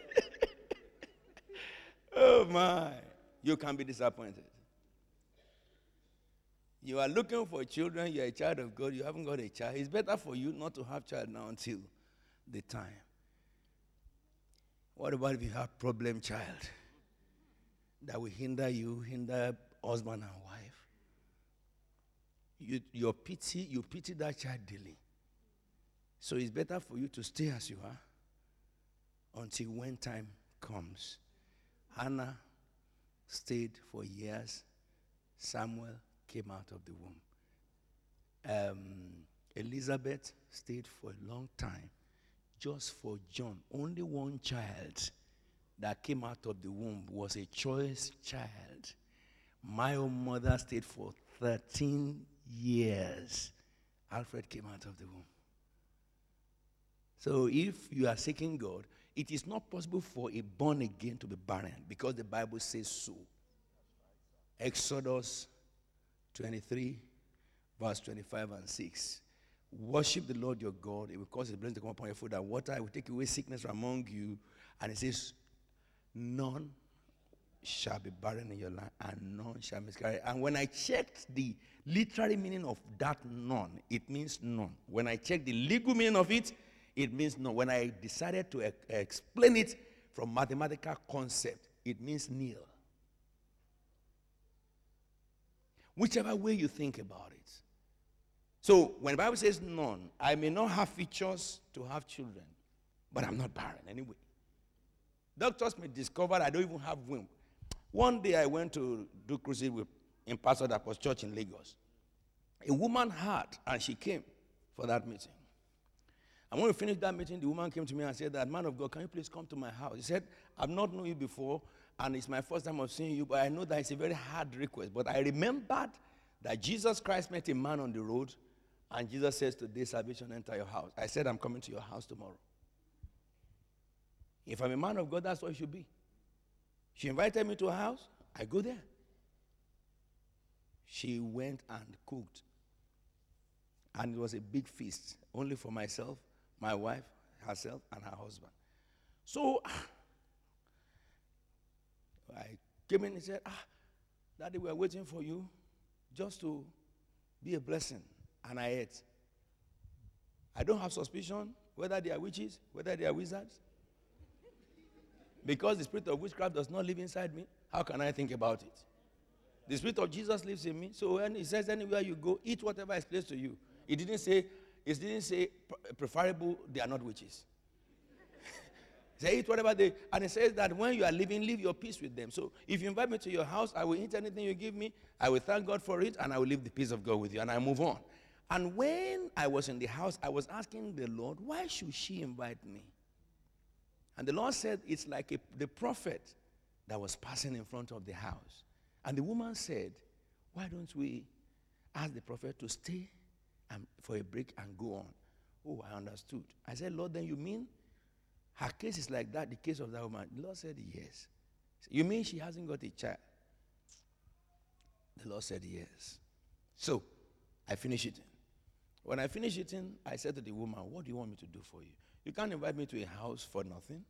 Oh my. You can be disappointed. You are looking for children, you are a child of God, you haven't got a child. It's better for you not to have child now until the time. What about if you have problem child that will hinder you, hinder husband and wife? You pity that child daily. So it's better for you to stay as you are until when time comes. Hannah stayed for years. Samuel came out of the womb. Elizabeth stayed for a long time just for John. Only one child that came out of the womb was a choice child. My own mother stayed for 13 years. Alfred came out of the womb. So if you are seeking God, it is not possible for a born again to be barren, because the Bible says so. Exodus 23, verse 25 and 6. Worship the Lord your God. It will cause his blessing to come upon your food and water. It will take away sickness from among you. And it says, none shall be barren in your land, and none shall miscarry. And when I checked the literary meaning of that none, it means none. When I checked the legal meaning of it, it means none. When I decided to explain it from mathematical concept, it means nil. Whichever way you think about it. So when the Bible says none, I may not have features to have children, but I'm not barren anyway. Doctors may discover I don't even have womb. One day I went to do crusade in Pastor Dapo's church in Lagos. A woman had, and she came for that meeting. And when we finished that meeting, the woman came to me and said, that man of God, can you please come to my house? He said, I've not known you before, and it's my first time of seeing you, but I know that it's a very hard request. But I remembered that Jesus Christ met a man on the road, and Jesus says, today salvation enter your house. I said, I'm coming to your house tomorrow. If I'm a man of God, that's what it should be. She invited me to her house, I go there. she went and cooked. And it was a big feast, only for myself, my wife, herself, and her husband. So I came in and said, Daddy, we are waiting for you just to be a blessing. And I ate. I don't have suspicion whether they are witches, whether they are wizards. Because the spirit of witchcraft does not live inside me, how can I think about it? The spirit of Jesus lives in me. So when he says anywhere you go, eat whatever is placed to you. It didn't say preferable they are not witches. Say eat whatever they, and it says that when you are living, leave your peace with them. So if you invite me to your house, I will eat anything you give me. I will thank God for it, and I will leave the peace of God with you, and I move on. And when I was in the house, I was asking the Lord, why should she invite me? And the Lord said, it's like the prophet that was passing in front of the house. And the woman said, why don't we ask the prophet to stay for a break and go on? Oh, I understood. I said, Lord, then you mean her case is like that, the case of that woman? The Lord said, yes. You mean she hasn't got a child? The Lord said, yes. So, I finished eating. When I finished eating, I said to the woman, what do you want me to do for you? You can't invite me to a house for nothing.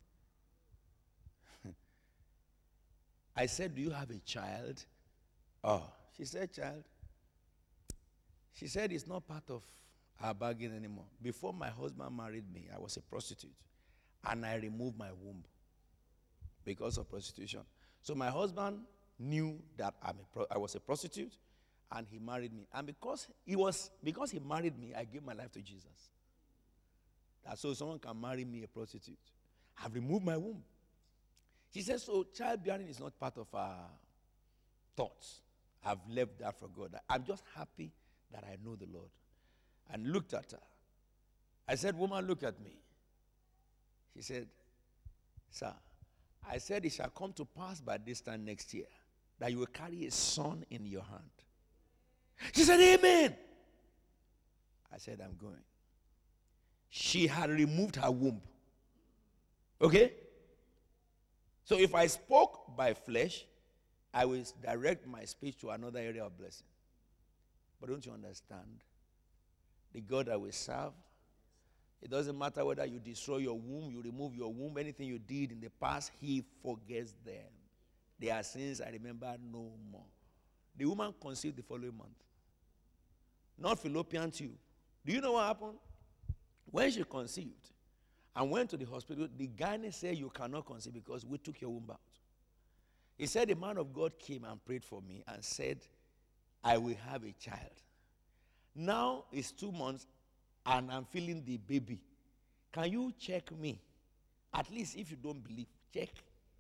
I said, do you have a child? Oh, she said, child. She said it's not part of our bargain anymore. Before my husband married me, I was a prostitute. And I removed my womb because of prostitution. So my husband knew that I was a prostitute, and he married me. And because he married me, I gave my life to Jesus. That's so someone can marry me, a prostitute. I've removed my womb. She says, so childbearing is not part of our thoughts. I've left that for God. I'm just happy that I know the Lord. And looked at her. I said, woman, look at me. She said, sir, I said it shall come to pass by this time next year that you will carry a son in your hand. She said, amen. I said, I'm going. She had removed her womb. Okay? So if I spoke by flesh, I will direct my speech to another area of blessing. But don't you understand? The God I will serve, it doesn't matter whether you destroy your womb, you remove your womb, anything you did in the past, he forgets them. Their sins I remember no more. The woman conceived the following month. Not fallopian tube. Do you know what happened? When she conceived and went to the hospital, the gynae said you cannot conceive because we took your womb out. He said the man of God came and prayed for me and said, I will have a child. Now it's 2 months and I'm feeling the baby. Can you check me? At least if you don't believe, check.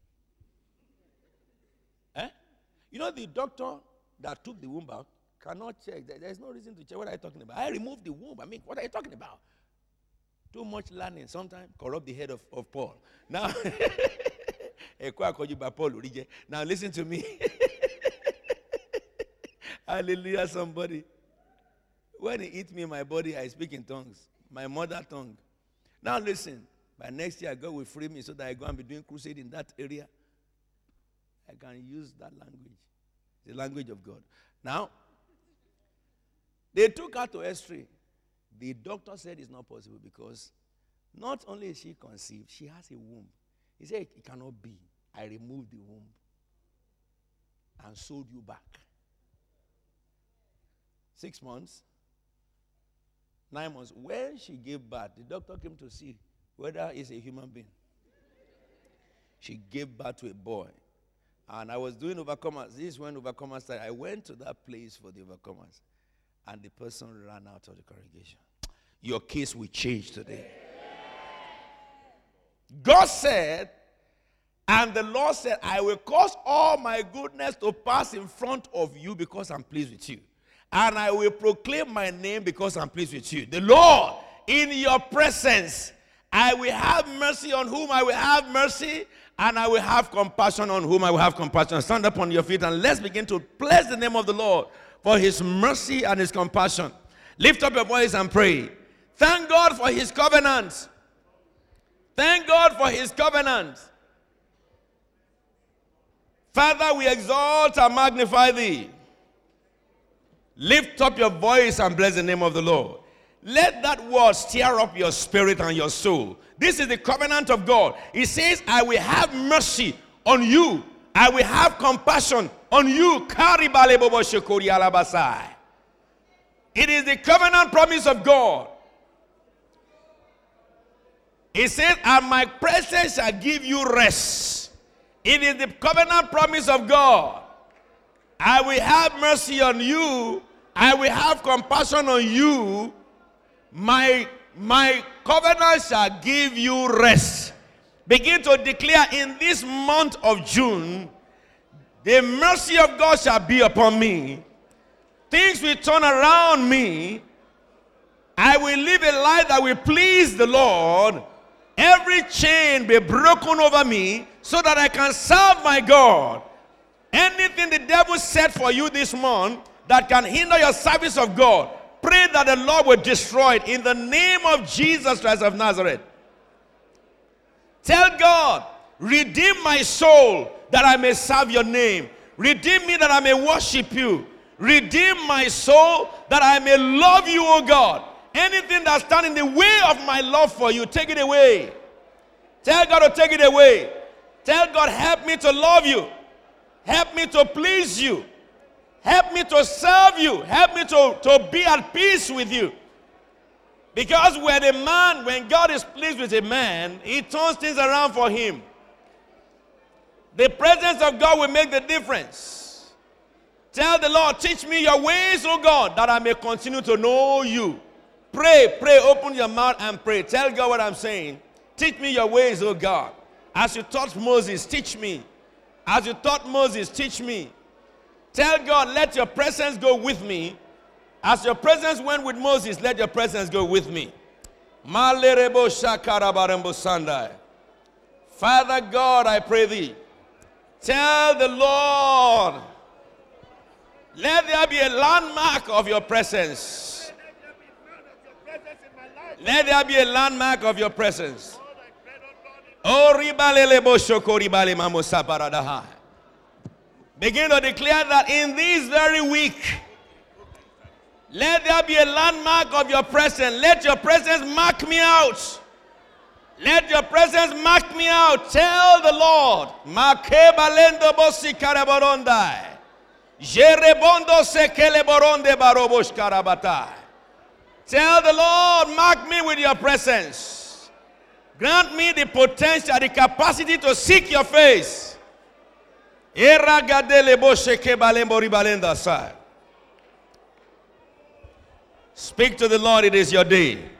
You know the doctor that took the womb out cannot check. There's no reason to check. What are you talking about? I removed the womb. I mean, what are you talking about? Too much learning sometimes corrupt the head of Paul. Now, now listen to me. Hallelujah, somebody. When he eats me in my body, I speak in tongues. My mother tongue. Now listen. By next year, God will free me so that I go and be doing crusade in that area. I can use that language. The language of God. Now, they took her to X-ray. The doctor said it's not possible because not only is she conceived, she has a womb. He said it cannot be. I removed the womb and sewed you back. 6 months, 9 months. When she gave birth, the doctor came to see whether he's a human being. She gave birth to a boy. And I was doing overcomers. This is when overcomers started. I went to that place for the overcomers. And the person ran out of the congregation. Your case will change today. God said, and the Lord said, I will cause all my goodness to pass in front of you because I'm pleased with you. And I will proclaim my name because I'm pleased with you. The Lord, in your presence, I will have mercy on whom I will have mercy, and I will have compassion on whom I will have compassion. Stand up on your feet and let's begin to bless the name of the Lord for his mercy and his compassion. Lift up your voice and pray. Thank God for his covenant. Thank God for his covenant. Father, we exalt and magnify thee. Lift up your voice and bless the name of the Lord. Let that word stir up your spirit and your soul. This is the covenant of God. He says, I will have mercy on you. I will have compassion on you. It is the covenant promise of God. He says, and my presence shall give you rest. It is the covenant promise of God. I will have mercy on you. I will have compassion on you. My covenant shall give you rest. Begin to declare in this month of June, the mercy of God shall be upon me. Things will turn around me. I will live a life that will please the Lord. Every chain be broken over me so that I can serve my God. Anything the devil set for you this month that can hinder your service of God, pray that the Lord will destroy it in the name of Jesus Christ of Nazareth. Tell God, redeem my soul that I may serve your name. Redeem me that I may worship you. Redeem my soul that I may love you, O God. Anything that stands in the way of my love for you, take it away. Tell God to take it away. Tell God, help me to love you. Help me to please you. Help me to serve you. Help me to be at peace with you. Because when God is pleased with a man, he turns things around for him. The presence of God will make the difference. Tell the Lord, teach me your ways, O God, that I may continue to know you. Pray, open your mouth and pray. Tell God what I'm saying. Teach me your ways, O God. As you taught Moses, teach me. As you taught Moses, teach me. Tell God, let your presence go with me. As your presence went with Moses, let your presence go with me. Father God, I pray thee. Tell the Lord, let there be a landmark of your presence. Let there be a landmark of your presence. Begin to declare that in this very week, let there be a landmark of your presence. Let your presence mark me out. Let your presence mark me out. Tell the Lord. Tell the Lord, mark me with your presence. Grant me the potential, the capacity to seek your face. Speak to the Lord, it is your day.